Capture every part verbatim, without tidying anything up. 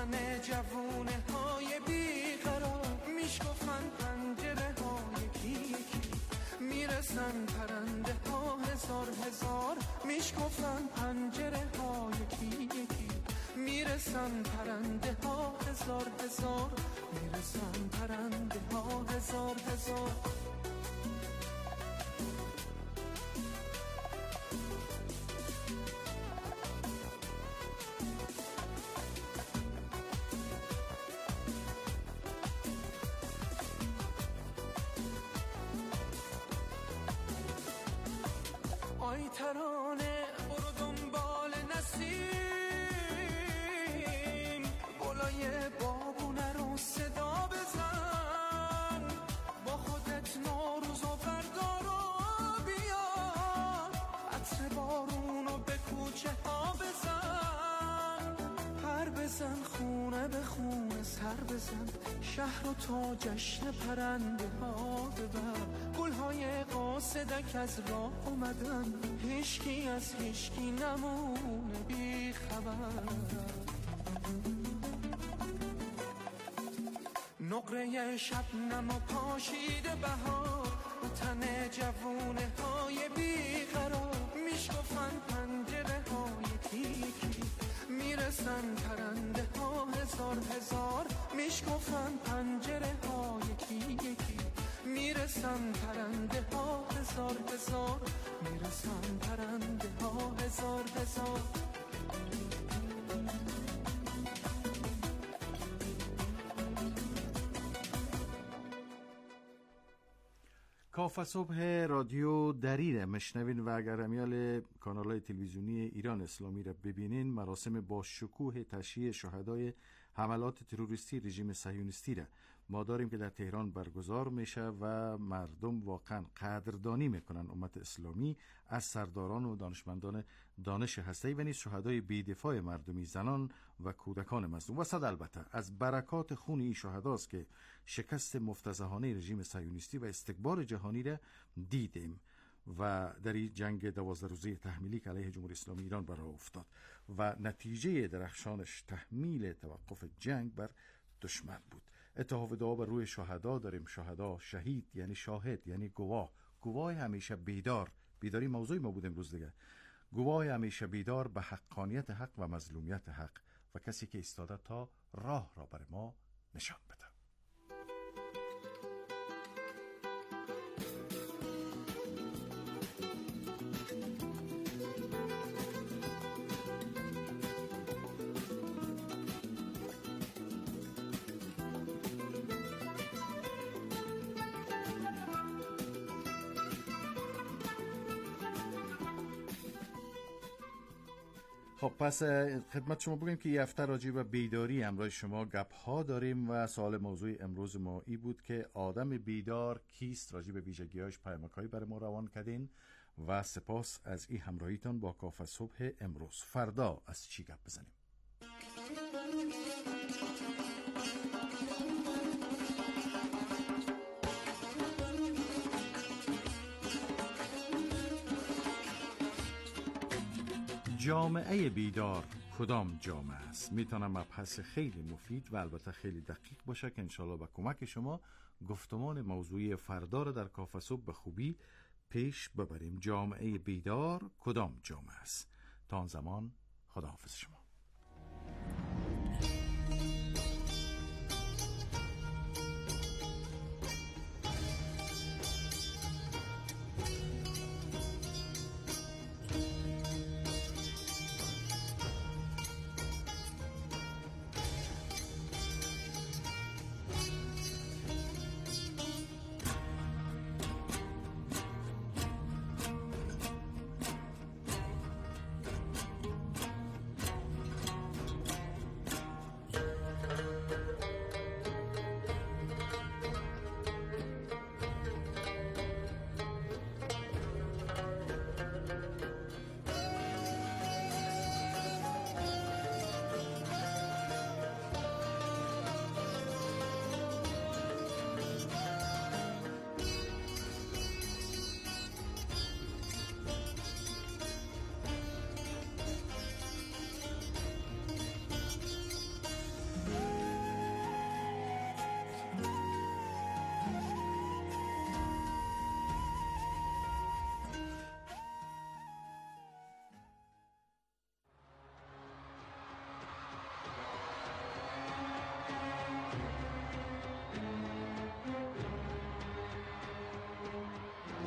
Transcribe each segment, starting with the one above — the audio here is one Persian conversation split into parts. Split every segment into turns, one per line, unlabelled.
تن جوونه های بیقرار میشکفن پنجره ها یکی یکی، میرسن پرنده ها هزار هزار، میشکفن پنجره ها یکی یکی، میرسن پرنده ها هزار هزار، میرسن پرنده ها هزار هزار. آی ترانه برو دنبال نسیم، گلای بابونه رو صدا بزن، با خودت نوروز و بردار و بیار، عطر بارونو به کوچه ها بزن، پر بزن خونه به خونه سر بزن، شهر رو تا جشن پرنده ها ببر، گلهای قاصدک از راه اومدن، هیچکی از هیچکی نمونه بی خبر. نقره شبنم و پاشیده بهار، تن جوونه های بیقرار، میشکفن پنجره ها یکی یکی، میرسن پرنده ها هزار هزار، میشکفن پنجره ها یکی یکی، میرسن پرنده ها هزار هزار، میرسن پرنده ها هزار هزار.
کاف صبح رادیو دریره مشنوین و اگر همیال کانال‌های تلویزیونی ایران اسلامی را ببینین، مراسم با شکوه تشییع شهدای حملات تروریستی رژیم صهیونیستی را ما داریم که در تهران برگزار میشه و مردم واقعا قدردانی میکنن امت اسلامی از سرداران و دانشمندان دانش هسته‌ای و نیز شهدای بی‌دفاع مردمی، زنان و کودکان مظلوم. و صد البته از برکات خون این شهداست که شکست مفتضحانه رژیم صهیونیستی و استکبار جهانی را دیدیم و در این جنگ دوازده روزه تحمیلی که علیه جمهوری اسلامی ایران برآ افتاد و نتیجه درخشانش تحمیل توقف جنگ بر دشمن بود. اتحاف دعا بر روی شهدا داریم. شهدا شهید یعنی شاهد، یعنی گواه، گواه همیشه بیدار. بیداری موضوع ما بود امروز دیگه. گواه همیشه بیدار به حقانیت حق و مظلومیت حق و کسی که ایستاده تا راه را بر ما نشان بده. خب پس خدمت شما بگیم که یه هفته راجع به بیداری همراه شما گپ ها داریم و سوال موضوع امروز ما ای بود که آدم بیدار کیست؟ راجع به ویژگی‌هاش پیامک‌هایی برای ما روان کردین و سپاس از این همراهیتان با کاف صبح امروز. فردا از چی گپ بزنیم؟ جامعه بیدار کدام جامعه است؟ میتونه مبحث خیلی مفید و البته خیلی دقیق باشه که انشالله با کمک شما گفتمان موضوعی فردا را در کاف صبح به خوبی پیش ببریم. جامعه بیدار کدام جامعه است؟ تا آن زمان خداحافظ شما.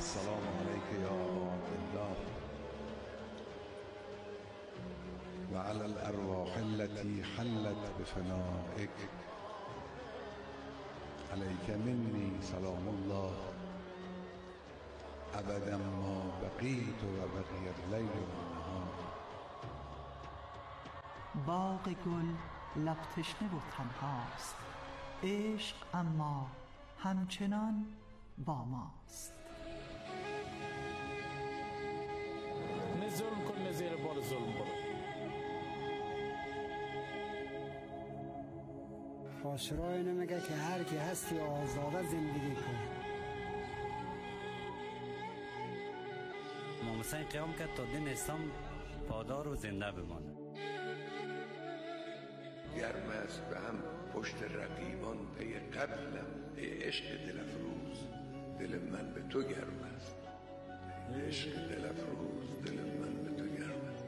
السلام عليك يا عبد الله وعلى الأرواح التي حلت بفنائك عليك مني سلام الله أبدا ما بقيت وبقي الليل والنهار.
باغ گل لب تشنه و تنهاست، عشق اما همچنان با ماست.
نه ظلم کن نه زیر بار ظلم برو.
خسرو اینو میگه که هر کی هستی آزاده زندگی کن.
امام حسین قیام کرد تا دین اسلام پادار و زنده بمانه.
گرم است به هم پشت رقیبان پی قبلم، ای عشق دل افروز دل من به تو گرم است، ای عشق دل افروز دل من به تو گرم است.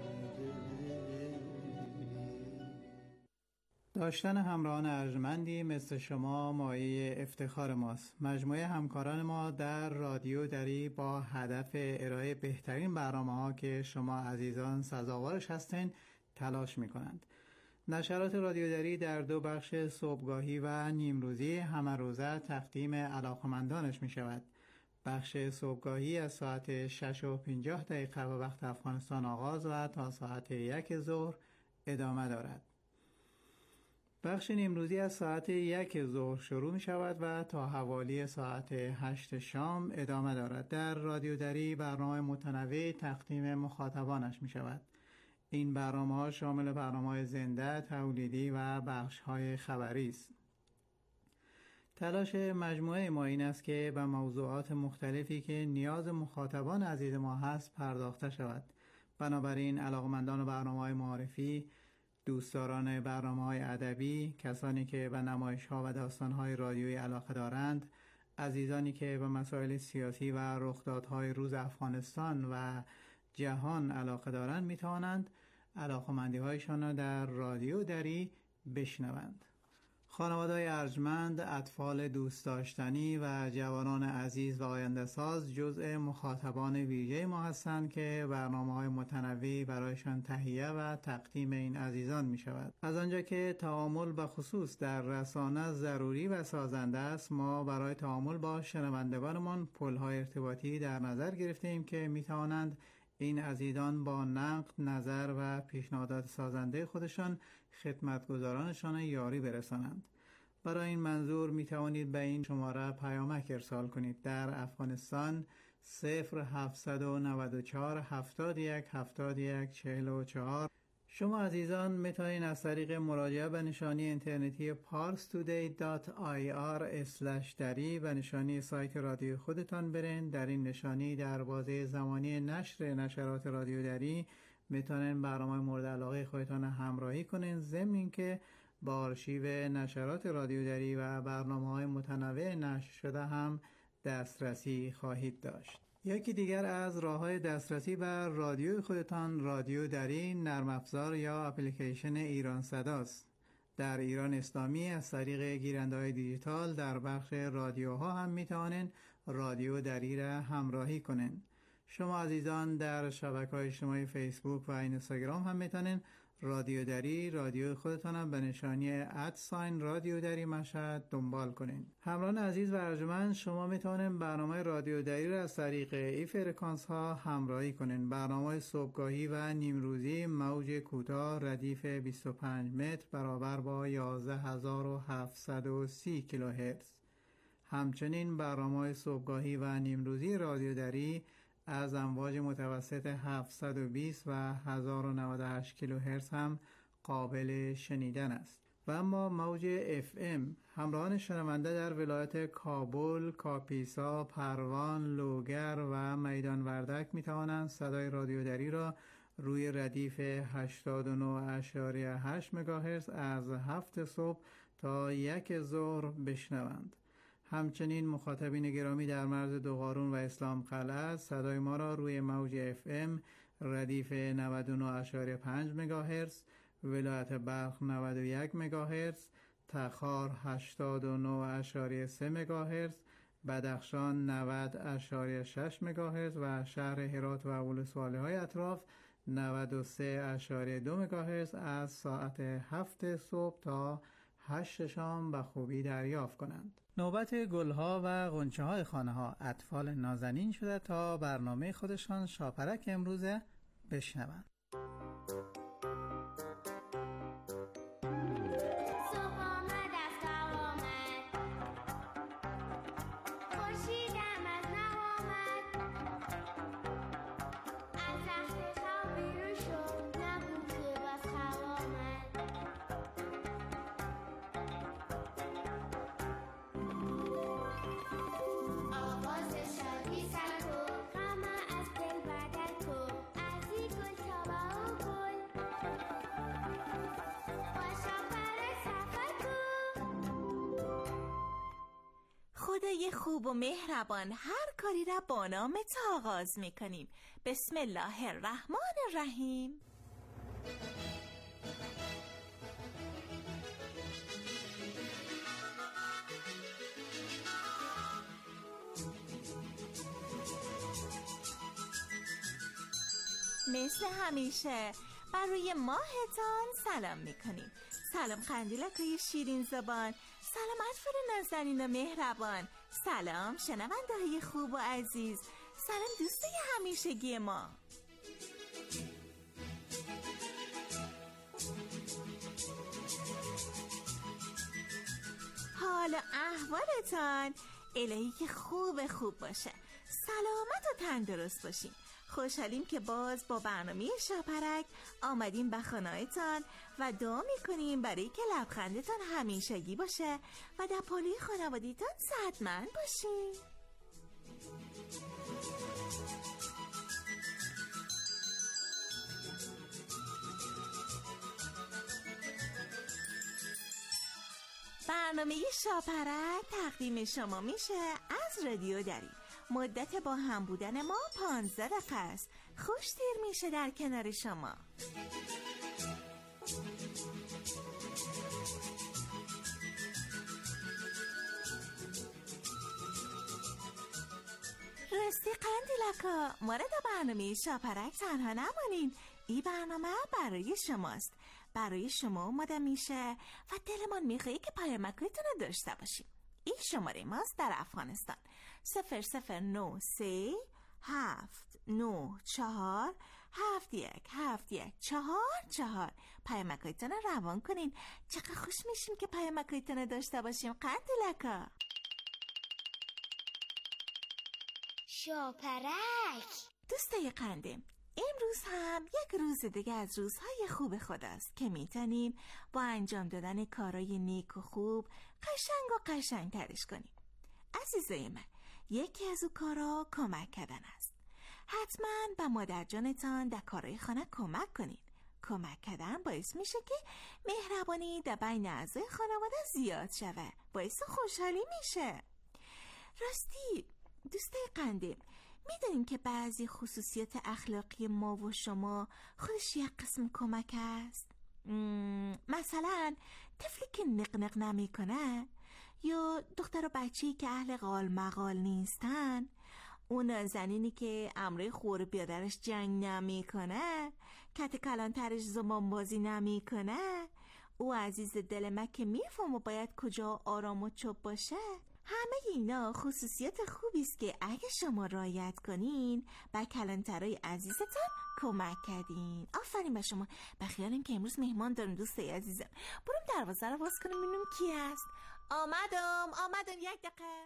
داشتن همراهان ارجمندی مثل شما مایه افتخار ماست. مجموعه همکاران ما در رادیو دری با هدف ارائه بهترین برنامه‌ها که شما عزیزان سزاوارش هستین تلاش می‌کنند. نشرات رادیو دری در دو بخش صبحگاهی و نیمروزی همه روزه تقدیم علاقمندانش می شود. بخش صبحگاهی از ساعت شش و پنجاه دقیقه به وقت افغانستان آغاز و تا ساعت یک ظهر ادامه دارد. بخش نیمروزی از ساعت یک ظهر شروع می شود و تا حوالی ساعت هشت شام ادامه دارد. در رادیو دری برنامه متنوع تقدیم مخاطبانش می شود. این برنامه‌ها شامل برنامه‌های زنده، تولیدی و بخش‌های خبری است. تلاش مجموعه ما این است که به موضوعات مختلفی که نیاز مخاطبان عزیز ما هست پرداخته شود. بنابراین علاقمندان برنامه‌های معرفی، دوستداران برنامه‌های ادبی، کسانی که به نمایش‌ها و داستان‌های رادیویی علاقه دارند، عزیزانی که به مسائل سیاسی و رخدادهای روز افغانستان و جهان علاقه دارند می توانند علاقمندی هایشان را در رادیو دری بشنوند. خانواده‌های ارجمند، اطفال دوست داشتنی و جوانان عزیز و آینده ساز جزء مخاطبان ویژه ما هستند که برنامه‌های متنوعی برایشان تهیه و تقدیم این عزیزان می شود. از آنجا که تعامل به خصوص در رسانه ضروری و سازنده است، ما برای تعامل با شنوندگانمان پل‌های ارتباطی در نظر گرفتیم که می توانند این عزیزان با نقد، نظر و پیشنهادات سازنده خودشان خدمتگزارانشان یاری برسانند. برای این منظور می توانید به این شماره پیامک ارسال کنید. در افغانستان صفر هفتصد و نود و چهار هفتاد و یک هفتاد و یک چهل و چهار. شما عزیزان می توانید از طریق مراجعه به نشانی اینترنتی پارس تودی دات آی آر اسلش دری و نشانی سایت رادیو خودتان برین. در این نشانی در بازه زمانی نشر نشرات رادیو دری می توانید برنامه مورد علاقه خودتان همراهی کنین، ضمن اینکه با آرشیو نشرات رادیو دری و برنامه‌های متنوع نشر شده هم دسترسی خواهید داشت. یکی دیگر از راه‌های دسترسی بر رادیو خودتان رادیو دری نرم افزار یا اپلیکیشن ایران صداست. در ایران اسلامی از طریق گیرنده‌های دیجیتال در بخش رادیوها هم می‌توانید رادیو دری را همراهی کنین. شما عزیزان در شبکه‌های اجتماعی فیسبوک و اینستاگرام هم می‌توانید رادیو دری رادیو خودتان هم به نشانی ادساین رادیو دری مشهد دنبال کنین. همراهان عزیز و ارجمند، شما میتونید برنامه رادیو دری را از طریق ای فرکانس ها همراهی کنین. برنامه صبحگاهی و نیمروزی موج کوتاه ردیف بیست و پنج متر برابر با یازده هزار و هفتصد و سی کیلوهرتز. همچنین برنامه صبحگاهی و نیمروزی رادیو دری از امواج متوسط هفتصد و بیست و هزار و نود و هشت کیلوهرتز هم قابل شنیدن است. و اما موج اف ام همراهان شنونده در ولایت کابل، کاپیسا، پروان، لوگر و میدان وردک می توانند صدای رادیو دری را روی ردیف هشتاد و نه ممیز هشت مگاهرتز از هفت صبح تا یک ظهر بشنوند. همچنین مخاطبین گرامی در مرز دوقارون و اسلام قلعه صدای ما را روی موج اف ام ردیف نود و نه ممیز پنج مگاهرتز، ولایت بلخ نود و یک مگاهرتز، تخار هشتاد و نه ممیز سه مگاهرتز، بدخشان نود اشاری شش مگاهرتز و شهر هرات و اول صالح های اطراف نود و سه اشاری دو مگاهرتز از ساعت هفت صبح تا هشت شام به خوبی دریافت کنند. نوبت گلها و غنچه های خانه ها اطفال نازنین شده تا برنامه خودشان شاپرک امروزه بشنوند.
خدای خوب و مهربان، هر کاری را با نام تو آغاز میکنیم. بسم الله الرحمن الرحیم. مثل همیشه برای ماهتان سلام میکنیم. سلام قندیلکای شیرین زبان، سلام اطفال نازنین و مهربان، سلام شنونده های خوب و عزیز، سلام دوستای همیشگی ما. حال احوالتان الهی که خوب خوب باشه، سلامت و تندرست باشین. خوشحالیم که باز با برنامه شاپرک آمدیم به خانه‌تان و دعا میکنیم برای که لبخندتان همیشگی باشه و در پالوی خانوادیتان صحتمند باشین. برنامه شاپرک تقدیم شما میشه از رادیو دری. مدت با هم بودن ما پانزده دقیقه است. خوش دیر میشه در کنار شما. راستی قندیلکا، ما را در برنامه شاپرک تنها نمانین. این برنامه برای شماست. برای شما اومده میشه و دلمان میخواهی که پیامکتون رو داشته باشیم. این شماره ماست در افغانستان: صفر صفر نه سه هفت نه چهار هفت یک هفت یک چهار چهار. پیامکتون رو روان کنین. چقدر خوش میشیم که پیامکتون رو داشته باشیم. قندیلکا
شاپرک
دوستای قندیم، امروز هم یک روز دیگه از روزهای خوب خداست که میتونیم با انجام دادن کارهای نیک و خوب قشنگ و قشنگ ترش کنیم. عزیزای من، یکی از او کارها کمک کردن است. حتما به مادر جانتان در کارهای خانه کمک کنین. کمک کردن باعث میشه که مهربانی در بین اعضای خانواده زیاد شوه، باعث خوشحالی میشه. راستی دوستای قندیم، میدونین که بعضی خصوصیات اخلاقی ما و شما خودش یک قسم کمک است؟ مثلا طفلی که نقنق نمی کنه، یا دختر و بچه‌ای که اهل قال مقال نیستن، اون زنینی که امروی خور بیادرش جنگ نمی کنه، کت کلانترش زمان بازی نمی کنه، او عزیز دل من که میفهم و باید کجا آرام و چوب باشه. همه اینا خصوصیات خوبی است که اگه شما رعایت کنین به کلانترای عزیزتان کمک کردین. آفرین به شما. به خیالیم که امروز مهمان دارم دوستای عزیزم. بریم دروازه رو باز کنیم ببینیم کی هست. آمدم آمدم یک دقیقه.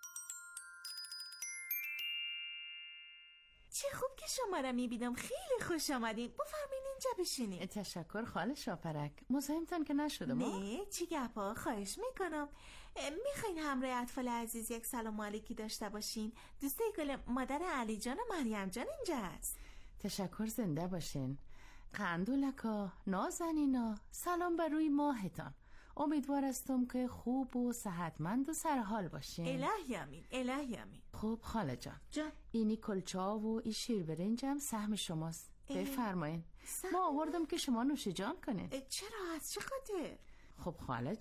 چه خوب که شما را میبینم، خیلی خوش آمدین. بفرمین اینجا بشینید.
تشکر خاله شاپرک. مزاحمتان که نشده ما؟
نه چی گپا، خواهش میکنم. میخواین همراه اطفال عزیز یک سلام علیکی داشته باشین؟ دوستای گل مادر علی جان و مریم جان اینجا هست.
تشکر، زنده باشین. قندولکا، نازنینا، سلام بر روی ماهتان. امیدوار هستم که خوب و صحتمند و سرحال باشین.
الهی امین، الهی امین.
خوب خاله جان
جان،
اینی کلچا و این شیر برنجم سهم شماست. بفرمایین. ما آوردم که شما نوش جان کنین.
چرا؟ از چه خاطر؟
خب خاله جان،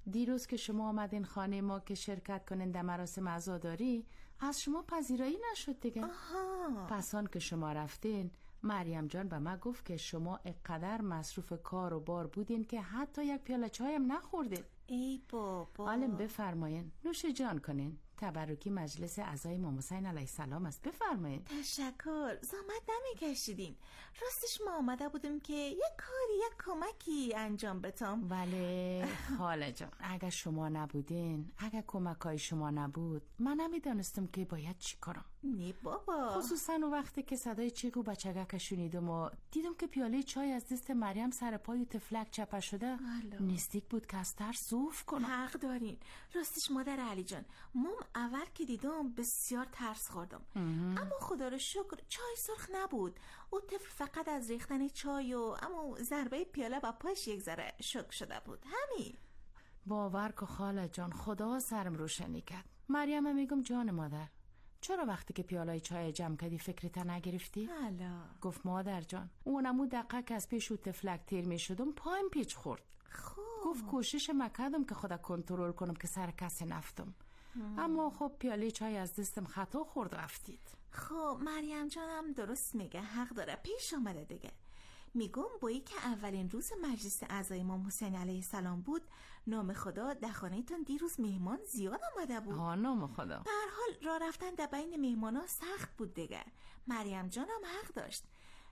دیروز که شما آمدین خانه ما که شرکت کنین در مراسم عزاداری، از شما پذیرایی نشد دیگه.
آها.
پس آن که شما رفتین، مریم جان به من گفت که شما اقدر مصروف کار و بار بودین که حتی یک پیاله چای هم نخوردین.
ای بابا.
حالم بفرمایین، نوش جان کنین. تبرکی مجلس اعضای امام حسین علیه السلام است. بفرمایین.
تشکر. زحمت نمیکشیدین. راستش ما آمده بودیم که یک کاری یک کمکی انجام بدم.
ولی خاله جان، اگر شما نبودین، اگر کمکای شما نبود، من نمیدانستم که باید چی کنم.
نه بابا.
خصوصا اون وقتی که صدای چیک و بچگک شنیدم و دیدم که پیاله چای از دست مریم سر پای و تفلک چپه شده، نزدیک بود که از ترس زوف کنم.
حق دارین. راستش مادر علی جان، مام اول که دیدم بسیار ترس خوردم. اما خدا رو شکر چای سرخ نبود. او طفل فقط از ریختن چای و اما ضربه پیاله با پاش یک ذره شوک شده بود. همین.
باور که خاله جان، خدا سرم روشنی کرد. مریم میگم جان مادر، چرا وقتی که پیالای چای جمع کردی فکرت نگرفتی؟
حالا
گفت مادر جان، اونمو دقیقه که از پیش و تفلک تیر می شدم پایم پیچ خورد.
خوب.
گفت کوشش مکردم که خدا کنترل کنم که سر کسی نفتم. اما خب پیاله چای از دستم خطا خورد رفتید.
خب مریم جانم درست میگه، حق داره، پیش آمده دیگه. میگم بایی که اولین روز مجلس اعضای امام حسین علیه السلام بود، نام خدا در خانه‌تون دیروز مهمان زیاد آمده بود.
ها نام خدا.
به هر حال راه رفتن در بین مهمانا سخت بود دیگه. مریم جانم حق داشت،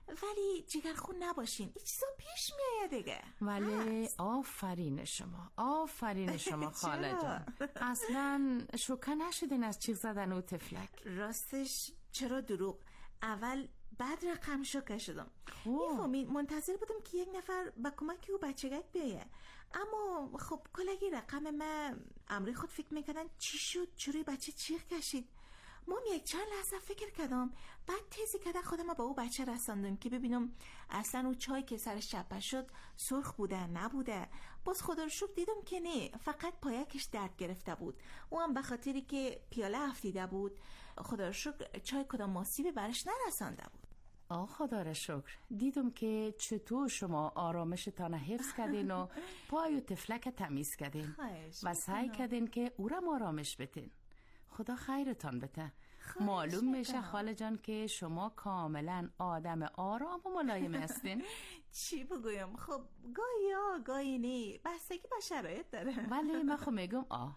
ولی جگرخون نباشین، این چیزا پیش میاد دیگه.
ولی آفرین شما، آفرین شما خاله جان. اصلا شوکه نشدین از چیز زدن و تفلک.
راستش چرا دروغ؟ اول بعد رقم شوکه شدم. میفهمید منتظر بودم که یک نفر با کمک او بچگک بیایه، اما خب کلگی رقم من امری خود فکر میکردن چی شد، چروی بچه چیخ کشید. مام یک چند لحظه فکر کردم، بعد تیزی کردن خودم با او بچه رساندم که ببینم اصلا او چای که سرش چپه شد سرخ بوده نبوده. باز خدا رو شکر دیدم که نه، فقط پایکش درد گرفته بود. او هم به خاطری که پیاله افتیده بود، خدا رو شکر چای کدام ماسیبی برش نرسانده بود.
آه خدا را شکر. دیدم که چطور شما آرامشتان حفظ کردین و پای و تفلک تمیز کردین و سعی کردین که او را آرامش بدین. خدا خیرتان بده. معلوم میشه خاله جان که شما کاملا آدم آرام و ملایم هستین.
چی بگویم؟ خب گاهی ها گاهی نی، بستگی به شرایط داره.
ولی من خب میگم آه.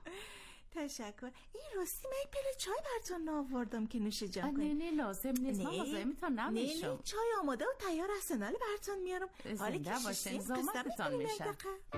تشکر. این راستی من یک پیله چای براتون آوردم که نوش جان
کنید. نه نه لازم نیست، من مزاحمتان نمیشم.
نه نه چای آماده و تیار است، ناله براتون میارم.
زنده باشین، زحمتتان میشه.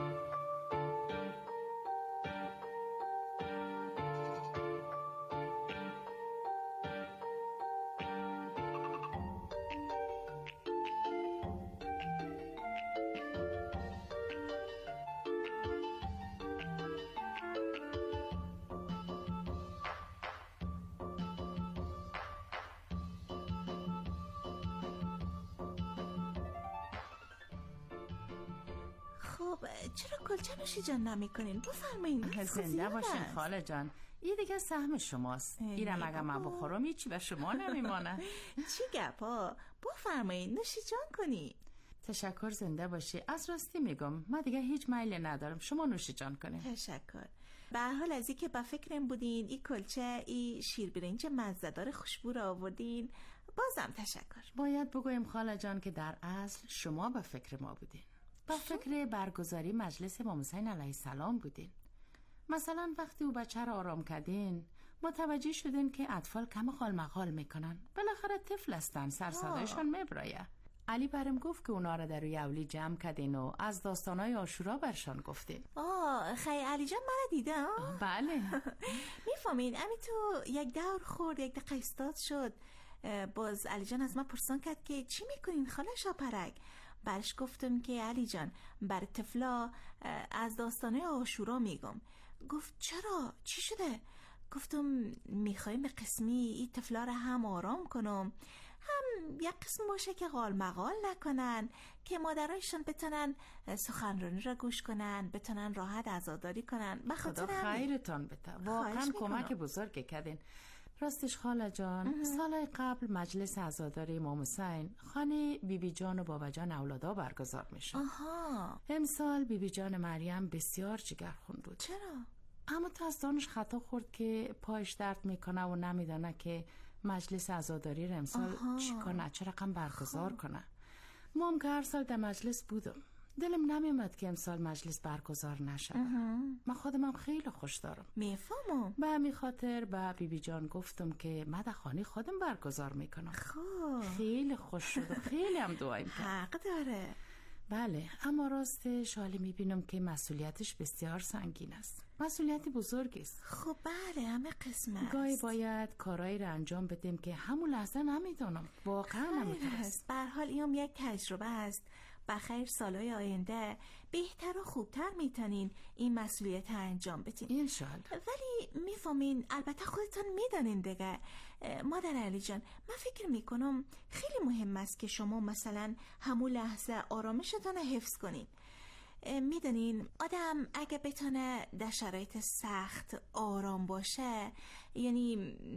خب چرا کلچه نوشی جان نمی کنین؟ بفرمایین.
زنده باشین خاله جان، این دیگه سهم شماست. ایرم اگه من بخورم هیچی به شما نمیمانه.
چی گپا؟ بفرمایین نوشی جان کنی.
تشکر، زنده باشی. از راستی میگم من دیگه هیچ میل ندارم، شما نوشی جان کنین.
تشکر. به هر حال از این که با فکرم بودین این کلچه این شیر برنج مزه‌دار خوشبو را آوردین، بازم تشکر.
باید بگویم خاله جان که در اصل شما به فکر ما بودین، با فکر برگزاری مجلس امام حسین علیه السلام بودین. مثلا وقتی او بچه را آرام کردین متوجه شدین که اطفال کم خال مقال میکنن، بالاخره طفل هستن، سرصدایشان میبرایه. علی برم گفت که اونا را در روی اولی جمع کردین و از داستانای عاشورا برشان گفتین.
آه خیلی علی جان من دیده.
بله.
میفهمین امی تو یک دور خورد، یک دقیقه استاد شد. باز علی جان از من پرسان کرد که چی میکنین خاله شاپرک؟ برش گفتم که علی جان بر طفلا از داستانه عاشورا میگم. گفت چرا؟ چی شده؟ گفتم میخوایم به قسمی این طفلا را هم آرام کنم، هم یک قسم باشه که قال مقال نکنن، که مادرایشون بتونن سخنرانی را گوش کنن، بتونن راحت عزاداری کنن.
خدا خیرتان بده، واقعا کمک بزرگی کردین. راستش خاله جان، سالهای قبل مجلس عزاداری امام حسین خانه بی بی جان و بابا جان اولادا برگزار میشد.
آها.
امسال بی بی جان مریم بسیار جگرخون بود.
چرا؟
اما تا از دانش خطا خورد که پایش درد میکنه و نمیدانه که مجلس عزاداری را امسال چیکار چه رقم برگزار خواه. کنه. ما هم که هر سال در مجلس بودم، دلم نمیومد که امسال مجلس برگزار نشه. من خودم خیلی خوش دارم.
میفهمم.
به همین خاطر به بی بی جان گفتم که من در خانه خودم برگزار میکنم.
خوب.
خیلی خوش شد و خیلی هم دعا میکنم.
حق داره.
بله، اما راستش حالی میبینم که مسئولیتش بسیار سنگین است. مسئولیتی بزرگ است.
خب بله، همه قسم است.
گاهی باید کارایی را انجام بدیم که همون لحظه نمیدونم. واقعا نمیدونم.
به هر حال اینم یک تجربه است. بخیر سالهای آینده بهتر و خوبتر میتونین این مسئولیت انجام بدین
انشالله.
ولی میفهمین، البته خودتون میدانین دیگه مادر علی جان، من فکر میکنم خیلی مهم است که شما مثلا همون لحظه آرامشتون رو حفظ کنین. میدونین آدم اگه بتونه در شرایط سخت آرام باشه، یعنی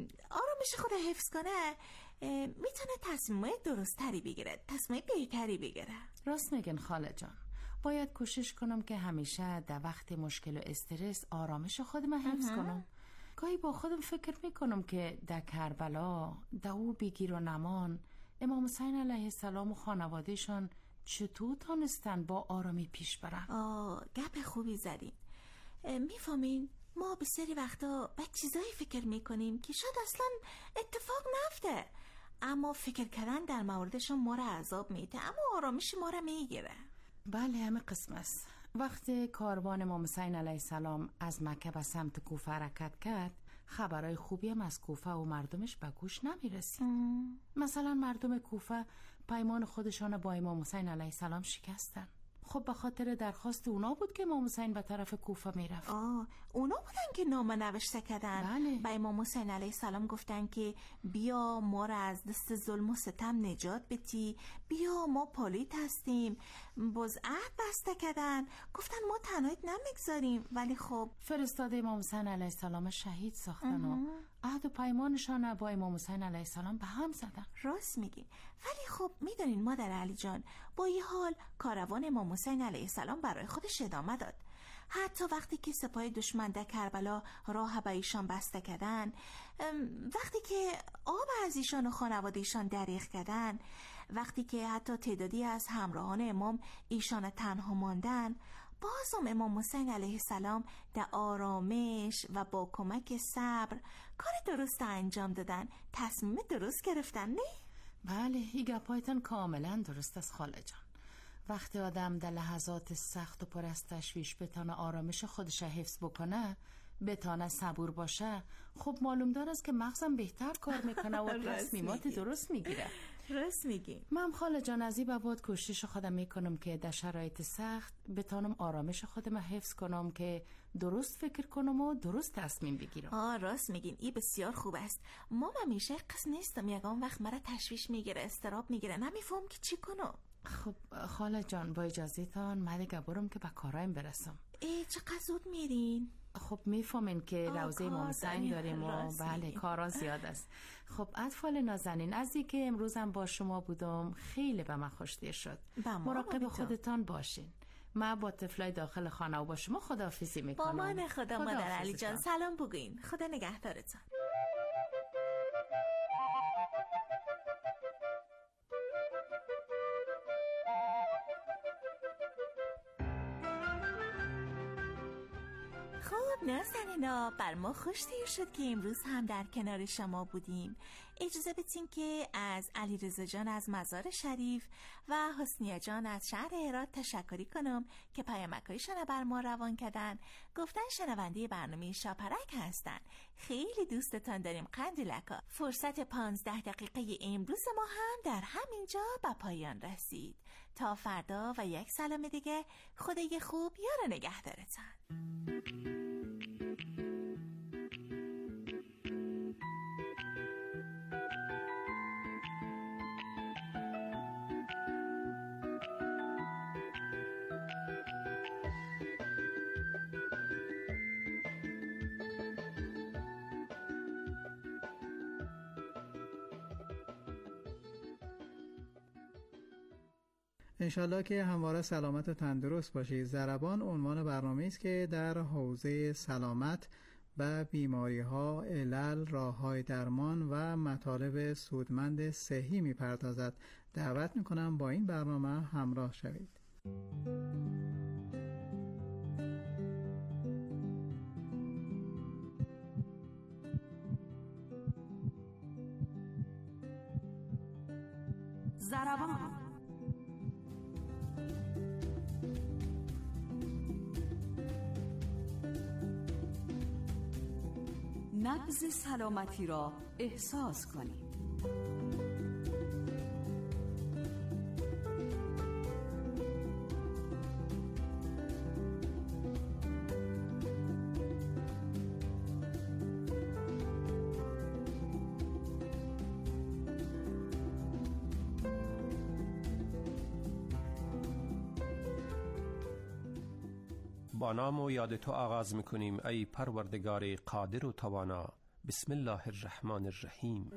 آرامش خود حفظ کنه، میتونه تصمیمای درستری بگیره، تصمیم بهتری بگیره.
راست میگن خاله جان. باید کوشش کنم که همیشه در وقت مشکل و استرس آرامش خودم حفظ کنم. گاهی با خودم فکر میکنم که در کربلا، در او بیگیر و نمان، امام حسین علیه السلام و خانوادهشان چطور تانستن با آرامی پیش برن؟
آه، گپ خوبی زدین. میفهمین ما به سری وقتا به چیزایی فکر میکنیم که شاید اصلا اتفاق نفته، اما فکر کردن در موردشون ما را عذاب میده، اما آرامش ما را میگیره.
بله، همه قسم است. وقتی کاروان امام حسین علیه السلام از مکه به سمت کوفه حرکت کرد، خبرای خوبی هم از کوفه و مردمش به گوش نمیرسید. مثلا مردم کوفه پیمان خودشان با امام حسین علیه السلام شکستن. خب به خاطر درخواست اونا بود که امام حسین به طرف کوفه میرفت.
آه، اونا بودن که نامه نوشته کردن.
بله.
به امام حسین علیه السلام گفتن که بیا ما را از دست ظلم و ستم نجات بدی، بیا ما پالیت هستیم. باز عهد بسته کردن، گفتن ما تنهایت نمیگذاریم، ولی خب
فرستاده امام حسین علیه السلام شهید ساختن و عهد و پیمانشان با امام حسین علیه السلام به هم زدن.
راست میگین. ولی خب میدونین مادر علی جان، با این حال کاروان امام حسین علیه السلام برای خودش ادامه داد. حتی وقتی که سپاه دشمن در کربلا راه به ایشان بسته کردن، وقتی که آب از ایشان و خانواده ایشان دریغ کردن، وقتی که حتی تعدادی از همراهان امام ایشان تنها ماندن، بازم امام حسین علیه السلام در آرامش و با کمک صبر کار درست انجام دادن، تصمیم درست گرفتن. نه؟
بله، این گپایتان کاملا درست است خاله جان. وقتی آدم در لحظات سخت و پر از تشویش بتانه آرامش خودش حفظ بکنه، بتانه صبور باشه، خب معلوم دار است که مغزم بهتر کار میکنه و تصمیمات درست میگیره.
راست میگی.
من خاله جان از این بابت کوشش خودم میکنم که در شرایط سخت بتانم آرامش خودم حفظ کنم که درست فکر کنم و درست تصمیم بگیرم.
آه، راست میگین. این بسیار خوب است. ما همیشه قصد نیستم یگان وقت مرا تشویش میگیره، استراب میگیره، نمیفهم که چی کنم.
خب خاله جان، با اجازه تان من دیگه برم که به کارایم برسم.
ای چقدر زود میرین؟
خب میفهمین که روزه امام حسین داریم و بله کارا زیاد است. خب اطفال نازنین، از این که امروزم با شما بودم خیلی به من خوشدیر شد. مراقب خودتان باشین. من با طفلای داخل خانه و با شما خداحافظی میکنم.
با من خدا مادر علی جان، سلام بگوین. خدا نگهدارتان. خب نازنینا، بر ما خوش دیر شد که امروز هم در کنار شما بودیم. اجازه بدین که از علیرضا جان از مزار شریف و حسنیه جان از شهر هرات تشکری کنم که پیامک‌هایشان بر ما روان کردن. گفتن شنونده برنامه شاپرک هستن. خیلی دوستتان داریم قندیلکا. فرصت پانزده دقیقه امروز ما هم در همینجا به پایان رسید. تا فردا و یک سلام دیگه، خدای خوب یار نگهدارتان.
انشالله که همواره سلامت و تندرست باشید. ضربان عنوان برنامه است که در حوزه سلامت و بیماری ها، علل، راه های درمان و مطالب سودمند صحی می پردازد. دعوت می کنم با این برنامه همراه شوید.
ضربان نبض سلامتی را احساس کنید.
با نام و یاد تو آغاز میکنیم ای پروردگار قادر و توانا. بسم الله الرحمن الرحیم.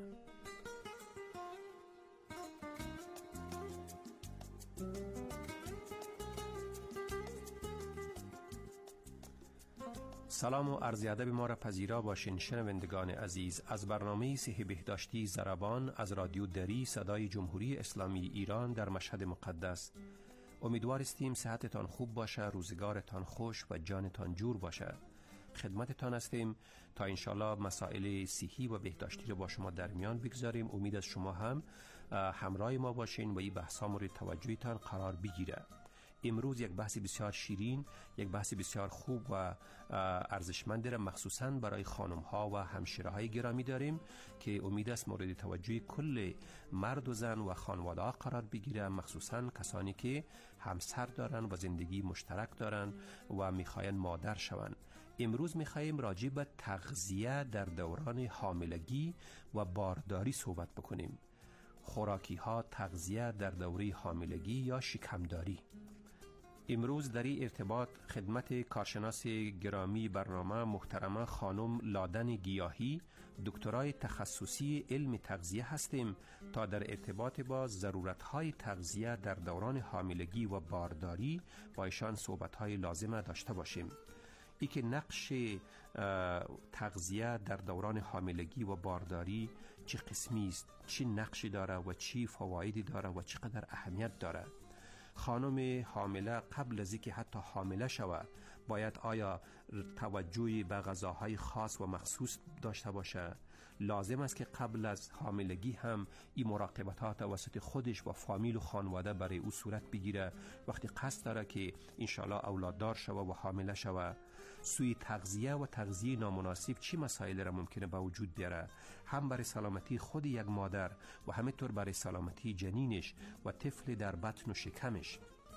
سلام و عرض ادب ما را پذیرا باشین شنوندگان عزیز از برنامه صحی بهداشتی ضربان از رادیو دری صدای جمهوری اسلامی ایران در مشهد مقدس. امیدوار استیم صحتتان خوب باشه، روزگارتان خوش و جانتان جور باشه. خدمتتان هستیم تا انشالله مسائل صحی و بهداشتی رو با شما در میان بگذاریم. امید از شما هم همراه ما باشین و این بحثا مورد توجهتان قرار بگیره. امروز یک بحث بسیار شیرین، یک بحث بسیار خوب و ارزشمند را مخصوصاً برای خانم ها و همشیره های گرامی داریم که امید است مورد توجه کل مرد و زن و خانواده ها قرار بگیره، مخصوصاً کسانی که همسر دارن و زندگی مشترک دارن و میخواین مادر شون. امروز میخوایم راجع به تغذیه در دوران حاملگی و بارداری صحبت بکنیم. خوراکی ها، تغذیه در دوره حاملگی یا شکمداری. امروز در این ارتباط خدمت کارشناس گرامی برنامه محترمه خانم لادن گیاهی، دکترای تخصصی علم تغذیه هستیم تا در ارتباط با ضرورت‌های تغذیه در دوران حاملگی و بارداری با ایشان صحبت‌های لازمه داشته باشیم. ای که نقش تغذیه در دوران حاملگی و بارداری چه قسمی است، چه نقشی داره و چه فوایدی داره و چقدر اهمیت داره. خانم حامله قبل از اینکه حتی حامله شود باید آیا توجهی به غذاهای خاص و مخصوص داشته باشه؟ لازم است که قبل از حاملگی هم این مراقبت ها توسط خودش و فامیل و خانواده برای او صورت بگیره وقتی قصد داره که انشالله اولاددار شود و حامله شود. سوی تغذیه و تغذیه نامناسب چی مسائل را ممکنه به وجود بیاره، هم برای سلامتی خود یک مادر و همینطور برای سلامتی جنینش و طفل در بطن و شکمش.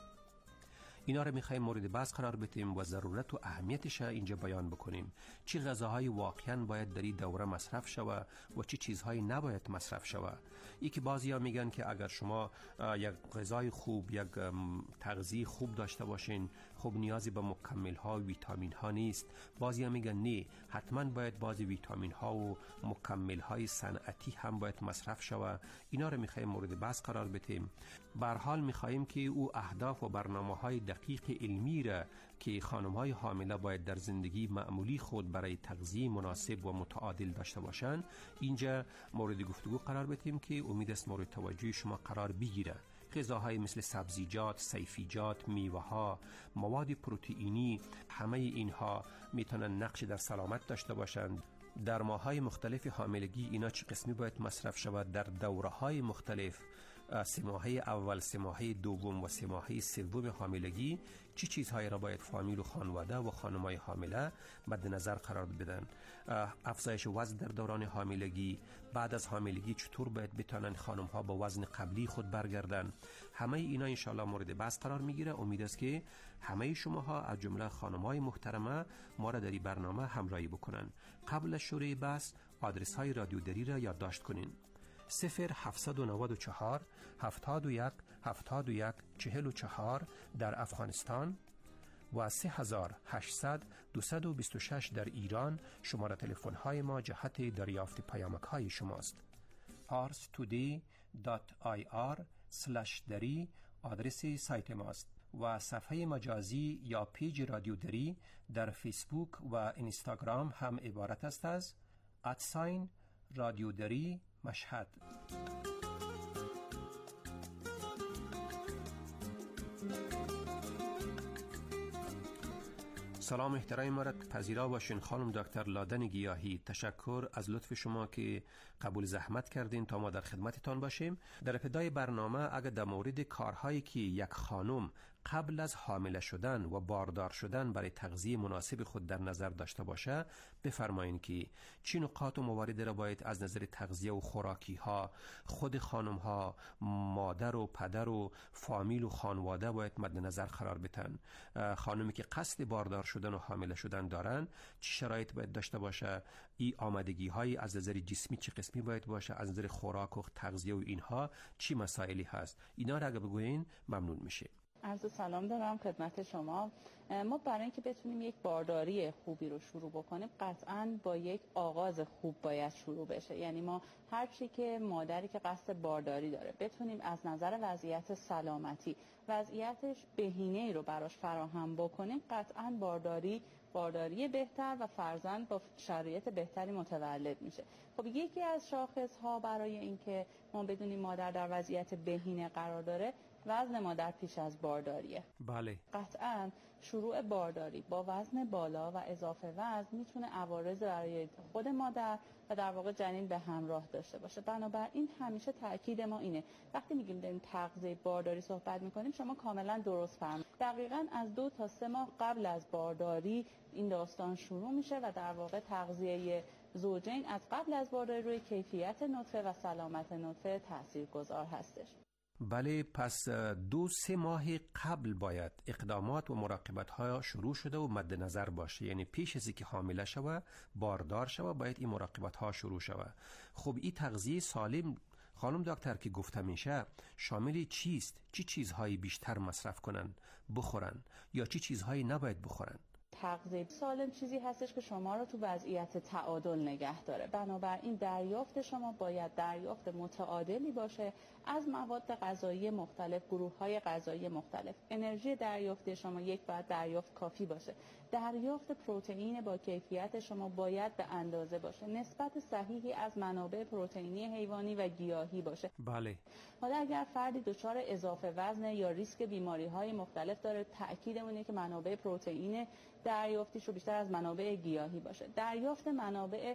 اینا رو میخوایم مورد بحث قرار بدیم و ضرورت و اهمیتش اینجا بیان بکنیم. چه غذاهای واقعا باید در این دوره مصرف شود و چه چیزهایی نباید مصرف شود. ای که بعضیا میگن که اگر شما یک غذای خوب، یک تغذیه خوب داشته باشین، خب نیازی به مکمل ها و ویتامین ها نیست. بعضیا میگن نه، حتما باید بعضی ویتامین ها و مکمل های صنعتی هم باید مصرف شود. اینا رو میخوایم مورد بحث قرار بدیم. به هر حال میخوایم که او اهداف و برنامه‌های دقیق علمی را که خانم‌های حامله باید در زندگی معمولی خود برای تغذیه مناسب و متعادل داشته باشند اینجا مورد گفتگو قرار بدیم که امید است مورد توجه شما قرار بگیره. غذاهای مثل سبزیجات، سیفیجات، میوه‌ها، مواد پروتئینی، همه اینها میتونن نقش در سلامت داشته باشند. در ماه‌های مختلف حاملگی اینا چه قسمی باید مصرف شود؟ در دوره‌های مختلف، سه ماهه اول، سه ماهه دوم و سه ماهه سوم حاملگی چی چیزهایی را باید فامیل و خانواده و خانم‌های حامله مد نظر قرار بدن؟ افزایش وزن در دوران حاملگی، بعد از حاملگی چطور باید بتونن خانم‌ها با وزن قبلی خود برگردن؟ همه اینا انشالله مورد بحث قرار میگیره. امید است که همه شماها از جمله خانم‌های محترمه ما را در این برنامه همراهی بکنن. قبل از شروع بحث آدرس های رادیو دری را یادداشت کنین: صفر هفتصد و نود و چهار هفتاد و یک هفتاد و یک چهل و چهار در افغانستان و سه هزار و هشتصد دویست و بیست و شش در ایران. شماره تلفن های ما جهت دریافت پیامک های شماست. پارس تودی دات آی آر سلش دری آدرس سایت ماست و صفحه مجازی یا پیج رادیو دری در فیسبوک و اینستاگرام هم عبارت است از ادساین رادیو دری مشهد. سلام احترام مرد پذیرا باشین خانم دکتر لادن گیاهی. تشکر از لطف شما که قبول زحمت کردین تا ما در خدمتتان باشیم. در ابتدای برنامه اگر در مورد کارهایی که یک خانم قبل از حامله شدن و باردار شدن برای تغذیه مناسب خود در نظر داشته باشه بفرمایین که چه نکات و مواردی را باید از نظر تغذیه و خوراکی ها خود خانم ها، مادر و پدر و فامیل و خانواده باید مد نظر قرار بدن. خانمی که قصد باردار شدن و حامله شدن دارن چه شرایط باید داشته باشه، ای آمادگی های از نظر جسمی چه قسمی باید باشه، از نظر خوراک و تغذیه و اینها چی مسائلی هست، اینا را اگه بگوین ممنون میشه.
عرض سلام دارم خدمت شما. ما برای اینکه بتونیم یک بارداری خوبی رو شروع بکنیم قطعاً با یک آغاز خوب باید شروع بشه. یعنی ما هر چی که مادری که قصد بارداری داره بتونیم از نظر وضعیت سلامتی وضعیتش بهینه‌ای رو براش فراهم بکنیم قطعاً بارداری بارداری بهتر و فرزند با شرایط بهتری متولد میشه. خب یکی از شاخص‌ها برای اینکه ما بدونیم مادر در وضعیت بهینه قرار داره وزن مادر پیش از بارداریه.
بله.
قطعاً شروع بارداری با وزن بالا و اضافه وزن میتونه عوارض برای خود مادر و در واقع جنین به همراه داشته باشه. بنابراین همیشه تاکید ما اینه وقتی میگیم داریم تغذیه بارداری صحبت میکنیم شما کاملا درست فرمودید. دقیقاً از دو تا سه ماه قبل از بارداری این داستان شروع میشه و در واقع تغذیه زوجین از قبل از بارداری روی کیفیت نطفه و سلامت نطفه تاثیرگذار هستش.
بله، پس دو سه ماه قبل باید اقدامات و مراقبت ها شروع شده و مد نظر باشه. یعنی پیش از اینکه حامله شوه باردار شوه باید این مراقبت ها شروع شوه. خب این تغذیه سالم خانم دکتر که گفته میشه شامل چیست؟ چی چیزهایی بیشتر مصرف کنن بخورن یا چی چیزهایی نباید بخورن؟
تغذیه سالم چیزی هستش که شما رو تو وضعیت تعادل نگه داره. بنابراین دریافت شما باید دریافت متعادلی باشه از مواد غذایی مختلف، گروه‌های غذایی مختلف. انرژی دریافتی شما یک باید دریافت کافی باشه. دریافت پروتئین با کیفیت شما باید به اندازه باشه. نسبت صحیحی از منابع پروتئینی حیوانی و گیاهی باشه.
بله.
حالا اگر فردی دچار اضافه وزن یا ریسک بیماری‌های مختلف داره تأکیدمون اینه که منابع پروتئین دریافتیش رو بیشتر از منابع گیاهی باشه. دریافت منابع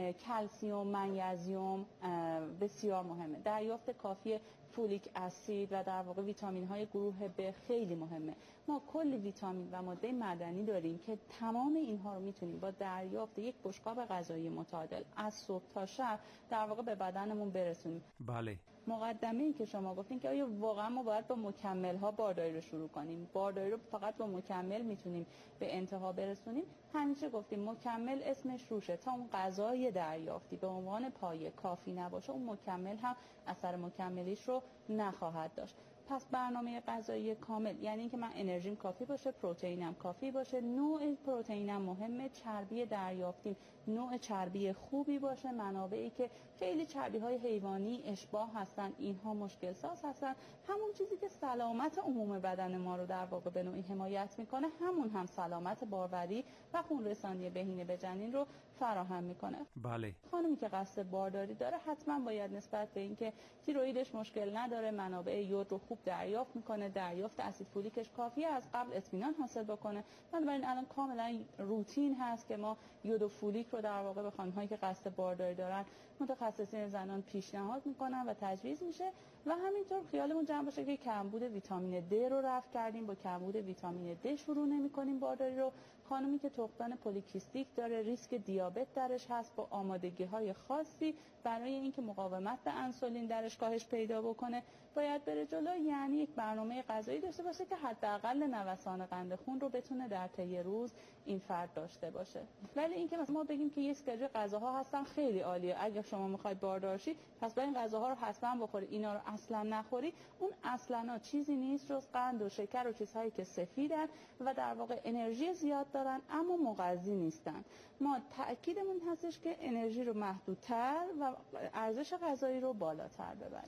کلسیم، منیزیم بسیار مهمه. دریافت کافی فولیک اسید و در واقع ویتامین های گروه ب خیلی مهمه. ما کلی ویتامین و ماده معدنی داریم که تمام اینها رو میتونیم با دریافت یک بشقاب غذایی متعادل از صبح تا شب در واقع به بدنمون برسونیم.
بله.
مقدمه ای که شما گفتین که آیا واقعا ما باید با مکمل ها بارداری رو شروع کنیم؟ بارداری رو فقط با مکمل میتونیم به انتها برسونیم؟ همیشه گفتیم مکمل اسمش روشه. تا اون غذای دریافتی به عنوان پایه کافی نباشه اون مکمل هم اثر مکملیش رو نخواهد داشت. پس برنامه غذایی کامل یعنی اینکه من انرژیم کافی باشه، پروتئینم کافی باشه، نوع پروتئینم مهمه، چربی دریافتیم نوع چربی خوبی باشه، منابعی که خیلی چربی های حیوانی اشباع هستن اینها مشکل ساز هستن. همون چیزی که سلامت عموم بدن ما رو در واقع به نوعی حمایت میکنه همون هم سلامت باروری و خون رسانی بهینه به جنین رو فراهم میکنه.
بله.
خانمی که قصد بارداری داره حتما باید نسبت به اینکه تیرویدش مشکل نداره، منابع یود رو خوب دریافت میکنه، دریافت اسید فولیکش کافیه، از قبل اطمینان حاصل بکنه. بنابراین الان کاملا روتین هست که ما یود و فولیک رو در واقع به خانم‌هایی که قصد بارداری دارن متخصصین زنان پیشنهاد میکنن و تجویز میشه و همینطور خیالمون جمع باشه که کمبود ویتامین د رو رفع کردیم، با کمبود ویتامین د شروع نمی‌کنیم بارداری رو. خانمی که تخمدان پلیکیستیک داره، ریسک دیابت درش هست، با آمادگی‌های خاصی برای اینکه مقاومت به انسولین درش کاهش پیدا بکنه باید بره جلو. یعنی یک برنامه غذایی داشته باشه که حداقل نوسان قند خون رو بتونه در طی روز این فرد داشته باشه. ولی اینکه مثلا ما بگیم که یه سری غذاها هستن خیلی عالیه، اگه شما می‌خواید باردار شی پس باید این غذاها رو حتما بخوری، اینا رو اصلا نخوری، اون اصلا چیزی نیست جز قند و شکر و چیزهایی که سفیدن و در واقع انرژی زیاد دارن اما مغذی نیستن. ما تأکیدمون هستش که انرژی رو محدودتر و ارزش غذایی رو بالاتر ببریم.